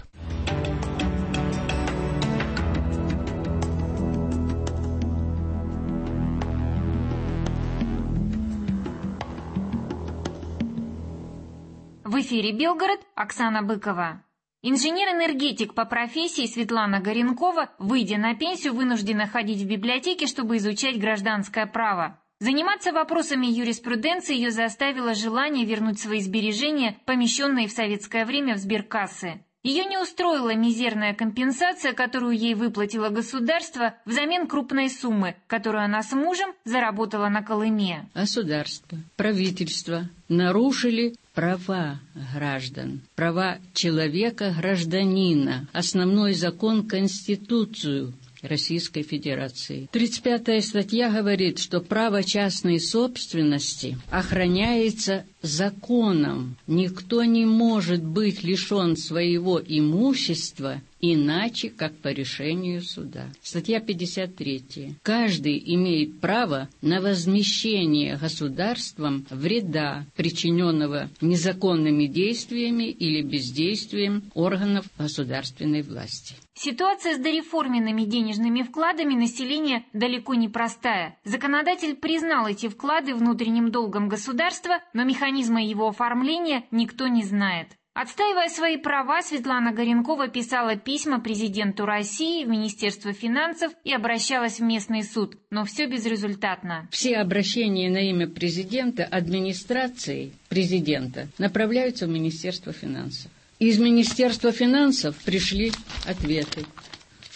В эфире Белгород, Оксана Быкова. Инженер-энергетик по профессии Светлана Горенкова, выйдя на пенсию, вынуждена ходить в библиотеки, чтобы изучать гражданское право. Заниматься вопросами юриспруденции ее заставило желание вернуть свои сбережения, помещенные в советское время в сберкассы. Ее не устроила мизерная компенсация, которую ей выплатило государство взамен крупной суммы, которую она с мужем заработала на Колыме. Государство, правительство нарушили права граждан, права человека, гражданина, основной закон, Конституцию Российской Федерации. тридцать пятая статья говорит, что право частной собственности охраняется законом. Никто не может быть лишен своего имущества иначе, как по решению суда. Статья пятьдесят третья. Каждый имеет право на возмещение государством вреда, причиненного незаконными действиями или бездействием органов государственной власти. Ситуация с дореформенными денежными вкладами населения далеко не простая. Законодатель признал эти вклады внутренним долгом государства, но механизма его оформления никто не знает. Отстаивая свои права, Светлана Горенкова писала письма президенту России, в Министерство финансов и обращалась в местный суд, но все безрезультатно. Все обращения на имя президента, администрации президента направляются в Министерство финансов. Из Министерства финансов пришли ответы. В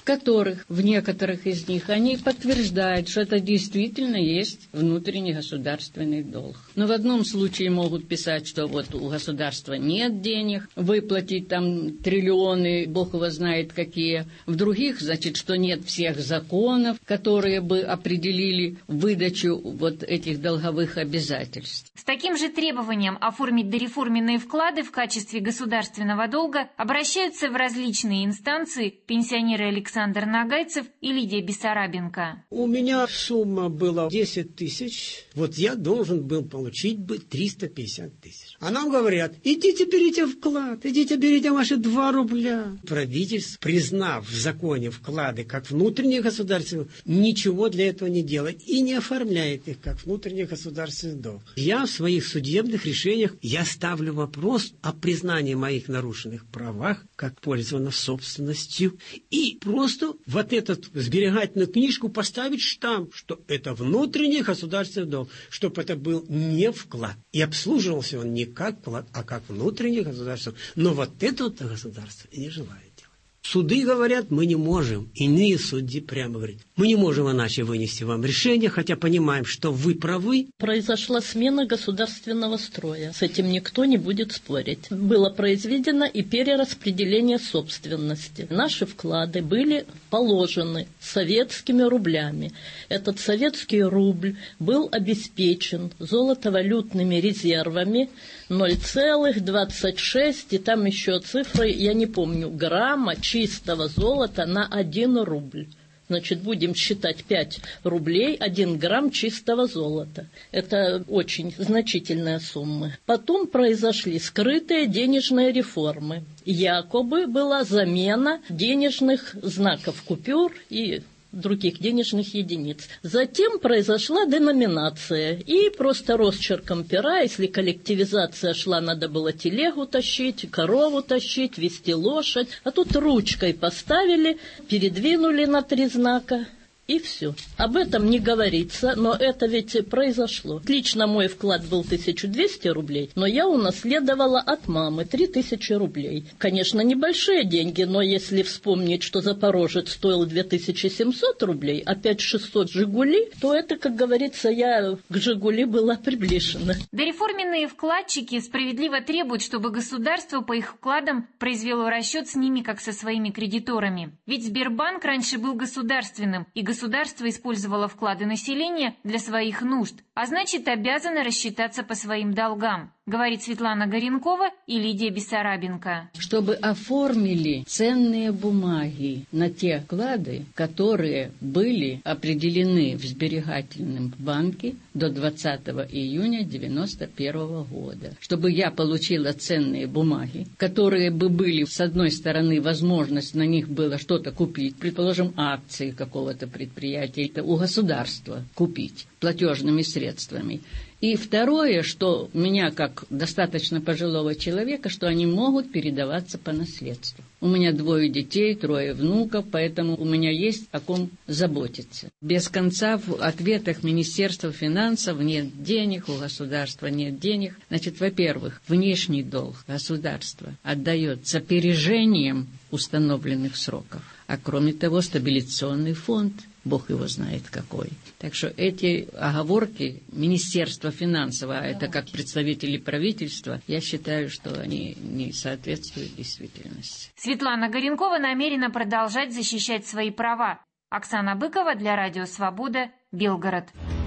которых в некоторых из них они подтверждают, что это действительно есть внутренний государственный долг. Но в одном случае могут писать, что вот у государства нет денег, выплатить там триллионы, бог его знает какие. В других, значит, что нет всех законов, которые бы определили выдачу вот этих долговых обязательств. С таким же требованием оформить дореформенные вклады в качестве государственного долга обращаются в различные инстанции пенсионеры Александр Нагайцев и Лидия Бессарабенко. У меня сумма была десять тысяч, вот я должен был получить бы триста пятьдесят тысяч. А нам говорят, идите берите вклад, идите берите ваши два рубля. Правительство, признав в законе вклады как внутренние государственные, ничего для этого не делает и не оформляет их как внутренний государственный долг. Я в своих судебных решениях я ставлю вопрос о признании моих нарушенных правах как пользования собственностью и просто вот эту сберегательную книжку поставить штамп, что это внутренний государственный долг, чтобы это был не вклад. И обслуживался он не как вклад, а как внутренний государственный. Но вот это вот государство и не желает. Суды говорят, мы не можем, иные судьи прямо говорят, мы не можем иначе вынести вам решение, хотя понимаем, что вы правы. Произошла смена государственного строя, с этим никто не будет спорить. Было произведено и перераспределение собственности. Наши вклады были положены советскими рублями. Этот советский рубль был обеспечен золотовалютными резервами ноль целых двадцать шесть, и там еще цифры, я не помню, грамма чистого золота на один рубль. Значит, будем считать пять рублей, один грамм чистого золота. Это очень значительная сумма. Потом произошли скрытые денежные реформы. Якобы была замена денежных знаков купюр и других денежных единиц. Затем произошла деноминация, и просто росчерком пера, если коллективизация шла, надо было телегу тащить, корову тащить, вести лошадь, а тут ручкой поставили, передвинули на три знака, и все. Об этом не говорится, но это ведь произошло. Лично мой вклад был тысяча двести рублей, но я унаследовала от мамы три тысячи рублей. Конечно, небольшие деньги, но если вспомнить, что Запорожец стоил две тысячи семьсот рублей, а пять тысяч шестьсот «Жигули», то это, как говорится, я к «Жигули» была приближена. Дореформенные вкладчики справедливо требуют, чтобы государство по их вкладам произвело расчет с ними, как со своими кредиторами. Ведь Сбербанк раньше был государственным, и государство Государство использовало вклады населения для своих нужд, а значит, обязано рассчитаться по своим долгам, говорит Светлана Горенкова и Лидия Бессарабенко. Чтобы оформили ценные бумаги на те вклады, которые были определены в сберегательном банке до двадцатого июня девяносто первого года. Чтобы я получила ценные бумаги, которые бы были, с одной стороны, возможность на них было что-то купить, предположим, акции какого-то предприятия, предприятия, у государства купить платежными средствами. И второе, что меня, как достаточно пожилого человека, что они могут передаваться по наследству. У меня двое детей, трое внуков, поэтому у меня есть о ком заботиться. Без конца в ответах Министерства финансов нет денег, у государства нет денег. Значит, во-первых, внешний долг государства отдает с опережением установленных сроков. А кроме того, стабилизационный фонд, Бог его знает какой. Так что эти оговорки Министерства финансов, а это как представители правительства, я считаю, что они не соответствуют действительности. Светлана Горенкова намерена продолжать защищать свои права. Оксана Быкова для Радио Свобода, Белгород.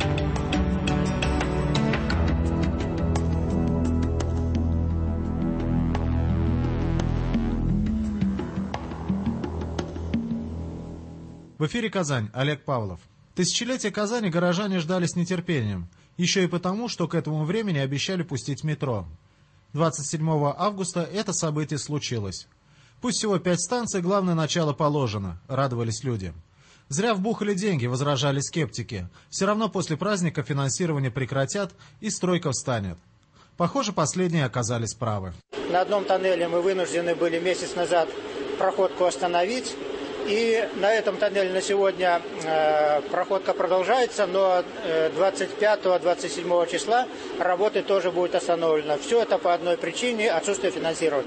В эфире «Казань», Олег Павлов. Тысячелетие Казани горожане ждали с нетерпением, еще и потому, что к этому времени обещали пустить метро. двадцать седьмого августа это событие случилось. Пусть всего пять станций, главное начало положено, радовались люди. Зря вбухали деньги, возражали скептики. Все равно после праздника финансирование прекратят и стройка встанет. Похоже, последние оказались правы. На одном тоннеле мы вынуждены были месяц назад проходку остановить. И на этом тоннеле на сегодня э, проходка продолжается, но э, двадцать пятого — двадцать седьмого числа работы тоже будет остановлено. Все это по одной причине — отсутствие финансирования.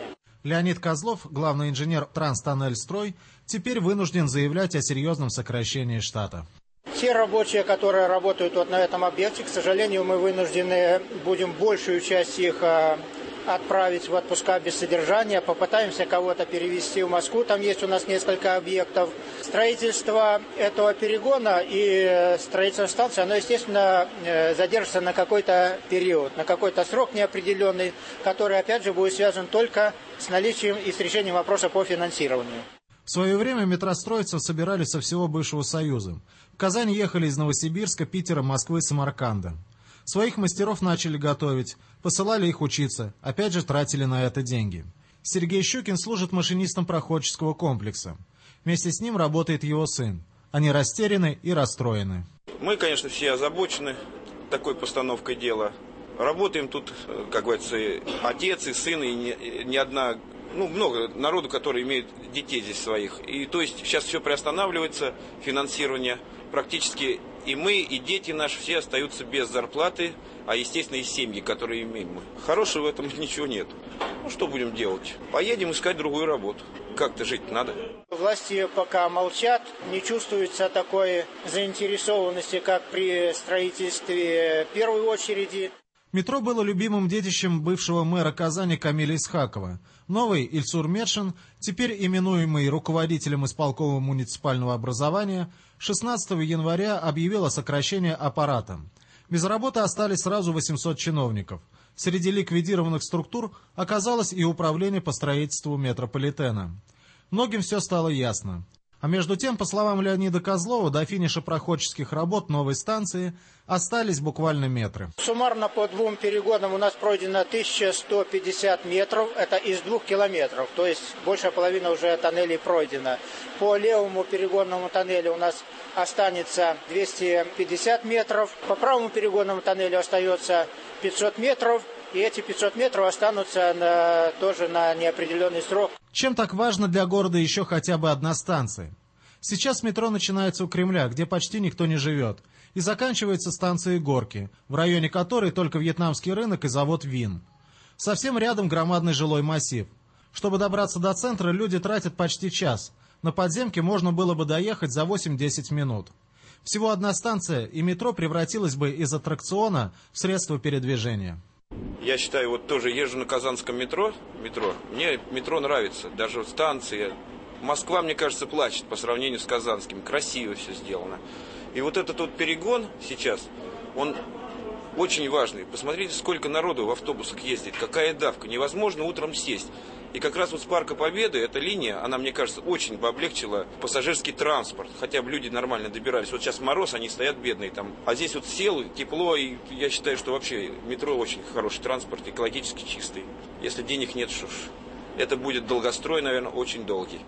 Леонид Козлов, главный инженер Транстоннельстрой, теперь вынужден заявлять о серьезном сокращении штата. Те рабочие, которые работают вот на этом объекте, к сожалению, мы вынуждены будем большую часть их отправить в отпуска без содержания. Попытаемся кого-то перевести в Москву. Там есть у нас несколько объектов. Строительство этого перегона и строительство станции, оно, естественно, задержится на какой-то период, на какой-то срок неопределенный, который, опять же, будет связан только с наличием и с решением вопроса по финансированию. В свое время метростроицев собирали со всего бывшего Союза. В Казань ехали из Новосибирска, Питера, Москвы, Самарканда. Своих мастеров начали готовить, посылали их учиться, опять же тратили на это деньги. Сергей Щукин служит машинистом проходческого комплекса. Вместе с ним работает его сын. Они растеряны и расстроены. Мы, конечно, все озабочены такой постановкой дела. Работаем тут, как говорится, отец и сын, и не, не одна, ну, много народу, который имеет детей здесь своих. И то есть сейчас все приостанавливается, финансирование. Практически и мы, и дети наши все остаются без зарплаты, а, естественно, и семьи, которые имеем мы. Хорошего в этом ничего нет. Ну, что будем делать? Поедем искать другую работу. Как-то жить надо. Власти пока молчат, не чувствуется такой заинтересованности, как при строительстве первой очереди. Метро было любимым детищем бывшего мэра Казани Камиля Исхакова. Новый Ильсур Медшин, теперь именуемый руководителем исполкома муниципального образования, шестнадцатого января объявил о сокращении аппарата. Без работы остались сразу восемьсот чиновников. Среди ликвидированных структур оказалось и управление по строительству метрополитена. Многим все стало ясно. А между тем, по словам Леонида Козлова, до финиша проходческих работ новой станции остались буквально метры. Суммарно по двум перегонам у нас пройдено тысяча сто пятьдесят метров, это из двух километров, то есть большая половина уже тоннелей пройдена. По левому перегонному тоннелю у нас останется двести пятьдесят метров, по правому перегонному тоннелю остается пятьсот метров, и эти пятьсот метров останутся на, тоже на неопределенный срок. Чем так важно для города еще хотя бы одна станция? Сейчас метро начинается у Кремля, где почти никто не живет, и заканчивается станцией Горки, в районе которой только вьетнамский рынок и завод ВИН. Совсем рядом громадный жилой массив. Чтобы добраться до центра, люди тратят почти час. На подземке можно было бы доехать за восемь-десять минут. Всего одна станция, и метро превратилось бы из аттракциона в средство передвижения. Я считаю, вот тоже езжу на казанском метро, метро. Мне метро нравится, даже вот станция. Москва, мне кажется, плачет по сравнению с казанским. Красиво все сделано. И вот этот вот перегон сейчас, он очень важный. Посмотрите, сколько народу в автобусах ездит, какая давка. Невозможно утром сесть. И как раз вот с Парка Победы эта линия, она, мне кажется, очень бы облегчила пассажирский транспорт. Хотя бы люди нормально добирались. Вот сейчас мороз, они стоят бедные там. А здесь вот сел, тепло, и я считаю, что вообще метро очень хороший транспорт, экологически чистый. Если денег нет, что ж, это будет долгострой, наверное, очень долгий.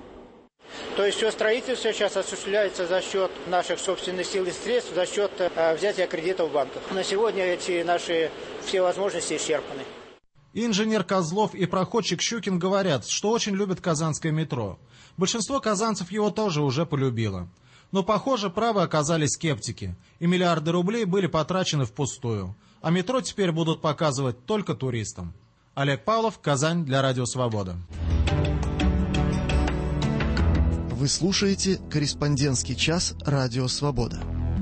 То есть все строительство сейчас осуществляется за счет наших собственных сил и средств, за счет э, взятия кредитов в банках. На сегодня эти наши все возможности исчерпаны. Инженер Козлов и проходчик Щукин говорят, что очень любят казанское метро. Большинство казанцев его тоже уже полюбило. Но, похоже, правы оказались скептики, и миллиарды рублей были потрачены впустую. А метро теперь будут показывать только туристам. Олег Павлов, Казань, для Радио Свобода. Вы слушаете «Корреспондентский час» Радио Свобода.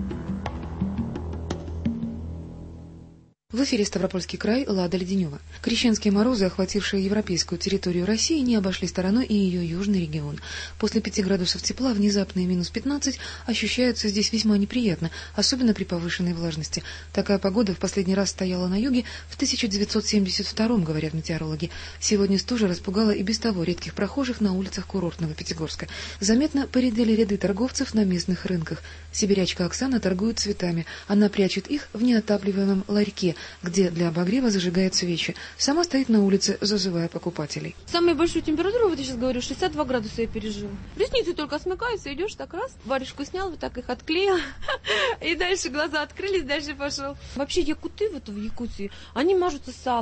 В эфире Ставропольский край, Лада Леденева. Крещенские морозы, охватившие европейскую территорию России, не обошли стороной и ее южный регион. После пяти градусов тепла внезапные минус пятнадцать ощущаются здесь весьма неприятно, особенно при повышенной влажности. Такая погода в последний раз стояла на юге в тысяча девятьсот семьдесят втором, говорят метеорологи. Сегодня стужа распугала и без того редких прохожих на улицах курортного Пятигорска. Заметно поредели ряды торговцев на местных рынках. Сибирячка Оксана торгует цветами. Она прячет их в неотапливаемом ларьке, где для обогрева зажигает свечи. Сама стоит на улице, зазывая покупателей. Самую большую температуру, вот я сейчас говорю, шестьдесят два градуса я пережила. Ресницы только смыкаются, идешь так раз, варежку снял, вот так их отклеил, и дальше глаза открылись, дальше пошел. Вообще якуты вот в Якутии, они мажутся салом.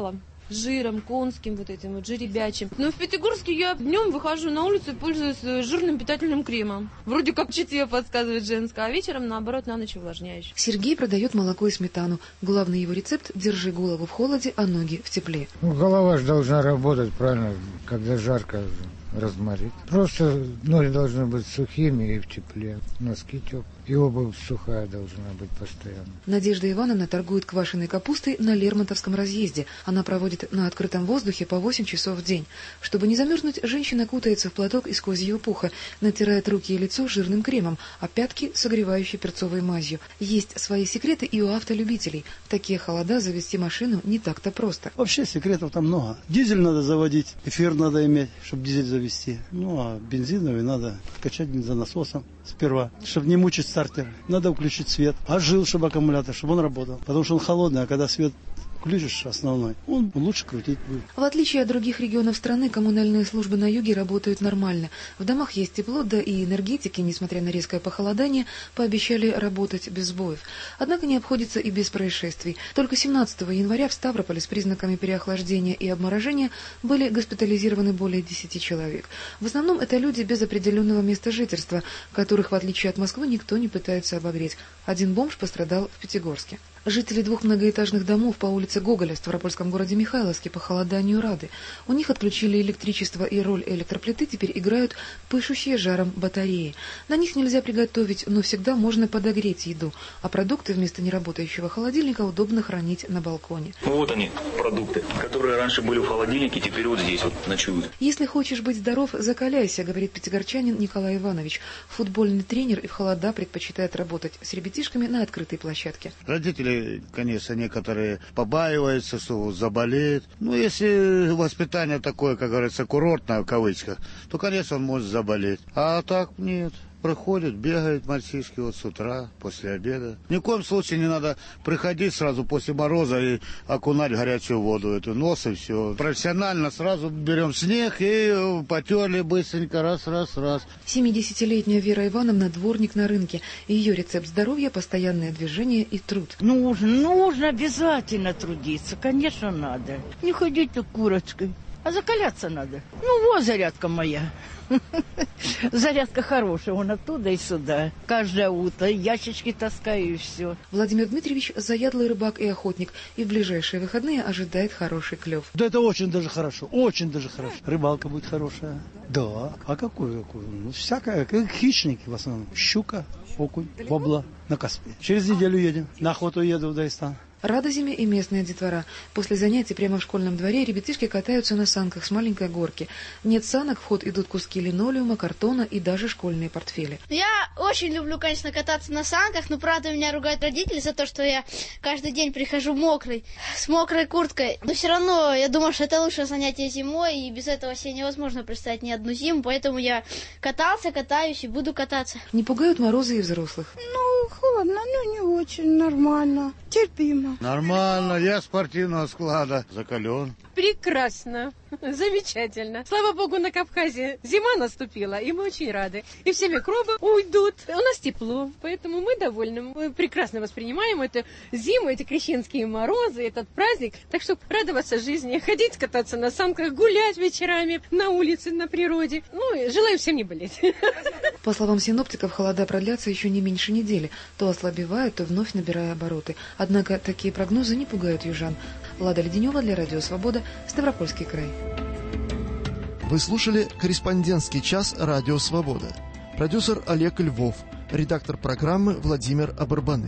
жиром, конским вот этим вот жеребячим. Но в Пятигорске я днем выхожу на улицу и пользуюсь жирным питательным кремом. Вроде как чутье подсказывает женское, а вечером, наоборот, на ночь увлажняющий. Сергей продает молоко и сметану. Главный его рецепт – держи голову в холоде, а ноги в тепле. Ну, голова же должна работать правильно, когда жарко разморит. Просто ноги должны быть сухими и в тепле, носки теплые. И обувь сухая должна быть постоянно. Надежда Ивановна торгует квашеной капустой на Лермонтовском разъезде. Она проводит на открытом воздухе по восемь часов в день. Чтобы не замерзнуть, женщина кутается в платок из козьего пуха, натирает руки и лицо жирным кремом, а пятки – согревающей перцовой мазью. Есть свои секреты и у автолюбителей. В такие холода завести машину не так-то просто. Вообще секретов там много. Дизель надо заводить, эфир надо иметь, чтобы дизель завести. Ну а бензиновый надо качать бензонасосом сперва, чтобы не мучить стартер. Надо включить свет, а жил, чтобы аккумулятор, чтобы он работал. Потому что он холодный, а когда свет включишь основной, он лучше крутить будет. В отличие от других регионов страны, коммунальные службы на юге работают нормально. В домах есть тепло, да и энергетики, несмотря на резкое похолодание, пообещали работать без сбоев. Однако не обходится и без происшествий. Только семнадцатого января в Ставрополе с признаками переохлаждения и обморожения были госпитализированы более десяти человек. В основном это люди без определенного места жительства, которых, в отличие от Москвы, никто не пытается обогреть. Один бомж пострадал в Пятигорске. Жители двух многоэтажных домов по улице Гоголя в ставропольском городе Михайловске похолоданию рады. У них отключили электричество, и роль электроплиты теперь играют пышущие жаром батареи. На них нельзя приготовить, но всегда можно подогреть еду, а продукты вместо неработающего холодильника удобно хранить на балконе. Вот они, продукты, которые раньше были в холодильнике, теперь вот здесь вот ночуют. Если хочешь быть здоров, закаляйся, говорит пятигорчанин Николай Иванович. Футбольный тренер и в холода предпочитает работать с ребятишками на открытой площадке. Родители, конечно, некоторые побаиваются, что заболеет. Ну, если воспитание такое, как говорится, курортное, в кавычках, то, конечно, он может заболеть. А так нет. Проходят, бегают мальчишки вот с утра, после обеда. Ни в коем случае не надо приходить сразу после мороза и окунать в горячую воду эту нос и все. Профессионально сразу берем снег и потерли быстренько, раз, раз, раз. семидесятилетняя Вера Ивановна дворник на рынке. Ее рецепт здоровья – постоянное движение и труд. Нужно, нужно обязательно трудиться, конечно, надо. Не ходить так курочкой, а закаляться надо. Ну, вот зарядка моя. Зарядка хорошая, он оттуда и сюда. Каждое утро ящички таскаю и все. Владимир Дмитриевич – заядлый рыбак и охотник, и в ближайшие выходные ожидает хороший клев. Да это очень даже хорошо, очень даже хорошо. Рыбалка будет хорошая. Да, а какую? какую? Ну, всякая, как хищники в основном. Щука, окунь, вобла на Каспий. Через неделю едем, на охоту еду в Дагестан. Рада зиме и местная детвора. После занятий прямо в школьном дворе ребятишки катаются на санках с маленькой горки. Нет санок, в ход идут куски линолеума, картона и даже школьные портфели. Я очень люблю, конечно, кататься на санках, но, правда, меня ругают родители за то, что я каждый день прихожу мокрый, с мокрой курткой. Но все равно, я думаю, что это лучшее занятие зимой, и без этого себе невозможно представить ни одну зиму, поэтому я катался, катаюсь и буду кататься. Не пугают морозы и взрослых? Ну, холодно, но не очень, нормально, терпимо. Нормально, я спортивного склада, закален. Прекрасно, замечательно. Слава богу, на Кавказе зима наступила, и мы очень рады. И все микробы уйдут. У нас тепло, поэтому мы довольны. Мы прекрасно воспринимаем эту зиму, эти крещенские морозы, этот праздник. Так что радоваться жизни, ходить кататься на санках, гулять вечерами на улице, на природе. Ну, и желаю всем не болеть. По словам синоптиков, холода продлятся еще не меньше недели. То ослабевают, то вновь набирая обороты. Однако такие прогнозы не пугают южан. Лада Леденева для Радио Свобода, Ставропольский край. Вы слушали «Корреспондентский час» Радио Свобода. Продюсер Олег Львов. Редактор программы Владимир Абарбанель.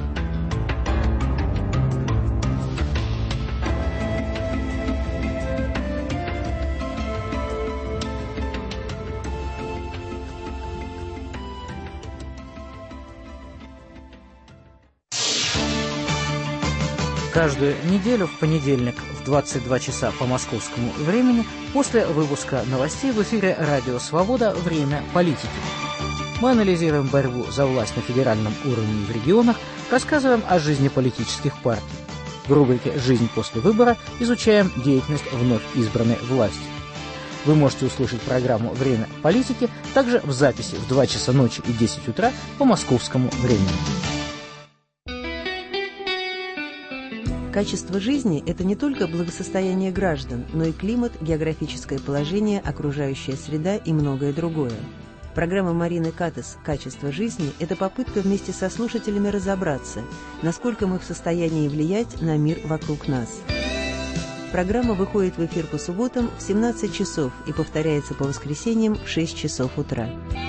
Каждую неделю в понедельник в двадцать два часа по московскому времени после выпуска новостей в эфире «Радио Свобода. Время политики». Мы анализируем борьбу за власть на федеральном уровне и в регионах, рассказываем о жизни политических партий. В рубрике «Жизнь после выбора» изучаем деятельность вновь избранной власти. Вы можете услышать программу «Время политики» также в записи в два часа ночи и десять утра по московскому времени. Качество жизни – это не только благосостояние граждан, но и климат, географическое положение, окружающая среда и многое другое. Программа Марины Катас «Качество жизни» – это попытка вместе со слушателями разобраться, насколько мы в состоянии влиять на мир вокруг нас. Программа выходит в эфир по субботам в семнадцать часов и повторяется по воскресеньям в шесть часов утра.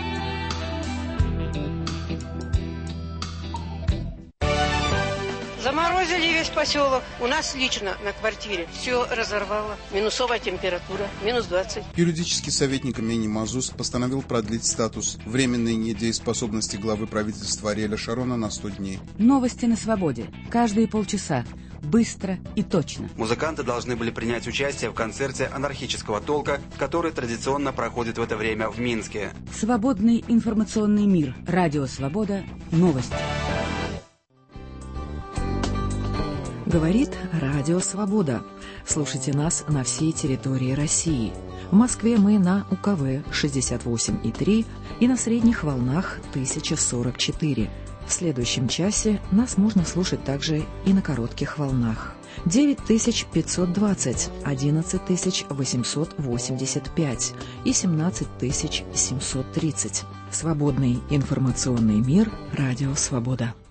Заморозили весь поселок. У нас лично на квартире все разорвало. Минусовая температура, минус двадцать. Юридический советник имени Мазус постановил продлить статус временной недееспособности главы правительства Ариэля Шарона на сто дней. Новости на свободе. Каждые полчаса. Быстро и точно. Музыканты должны были принять участие в концерте анархического толка, который традиционно проходит в это время в Минске. Свободный информационный мир. Радио «Свобода». Новости. Говорит Радио Свобода. Слушайте нас на всей территории России. В Москве мы на У Ка Вэ шестьдесят восемь и три и на средних волнах тысяча сорок четыре. В следующем часе нас можно слушать также и на коротких волнах. девять тысяч пятьсот двадцать, одиннадцать тысяч восемьсот восемьдесят пять и семнадцать тысяч семьсот тридцать. Свободный информационный мир. Радио Свобода.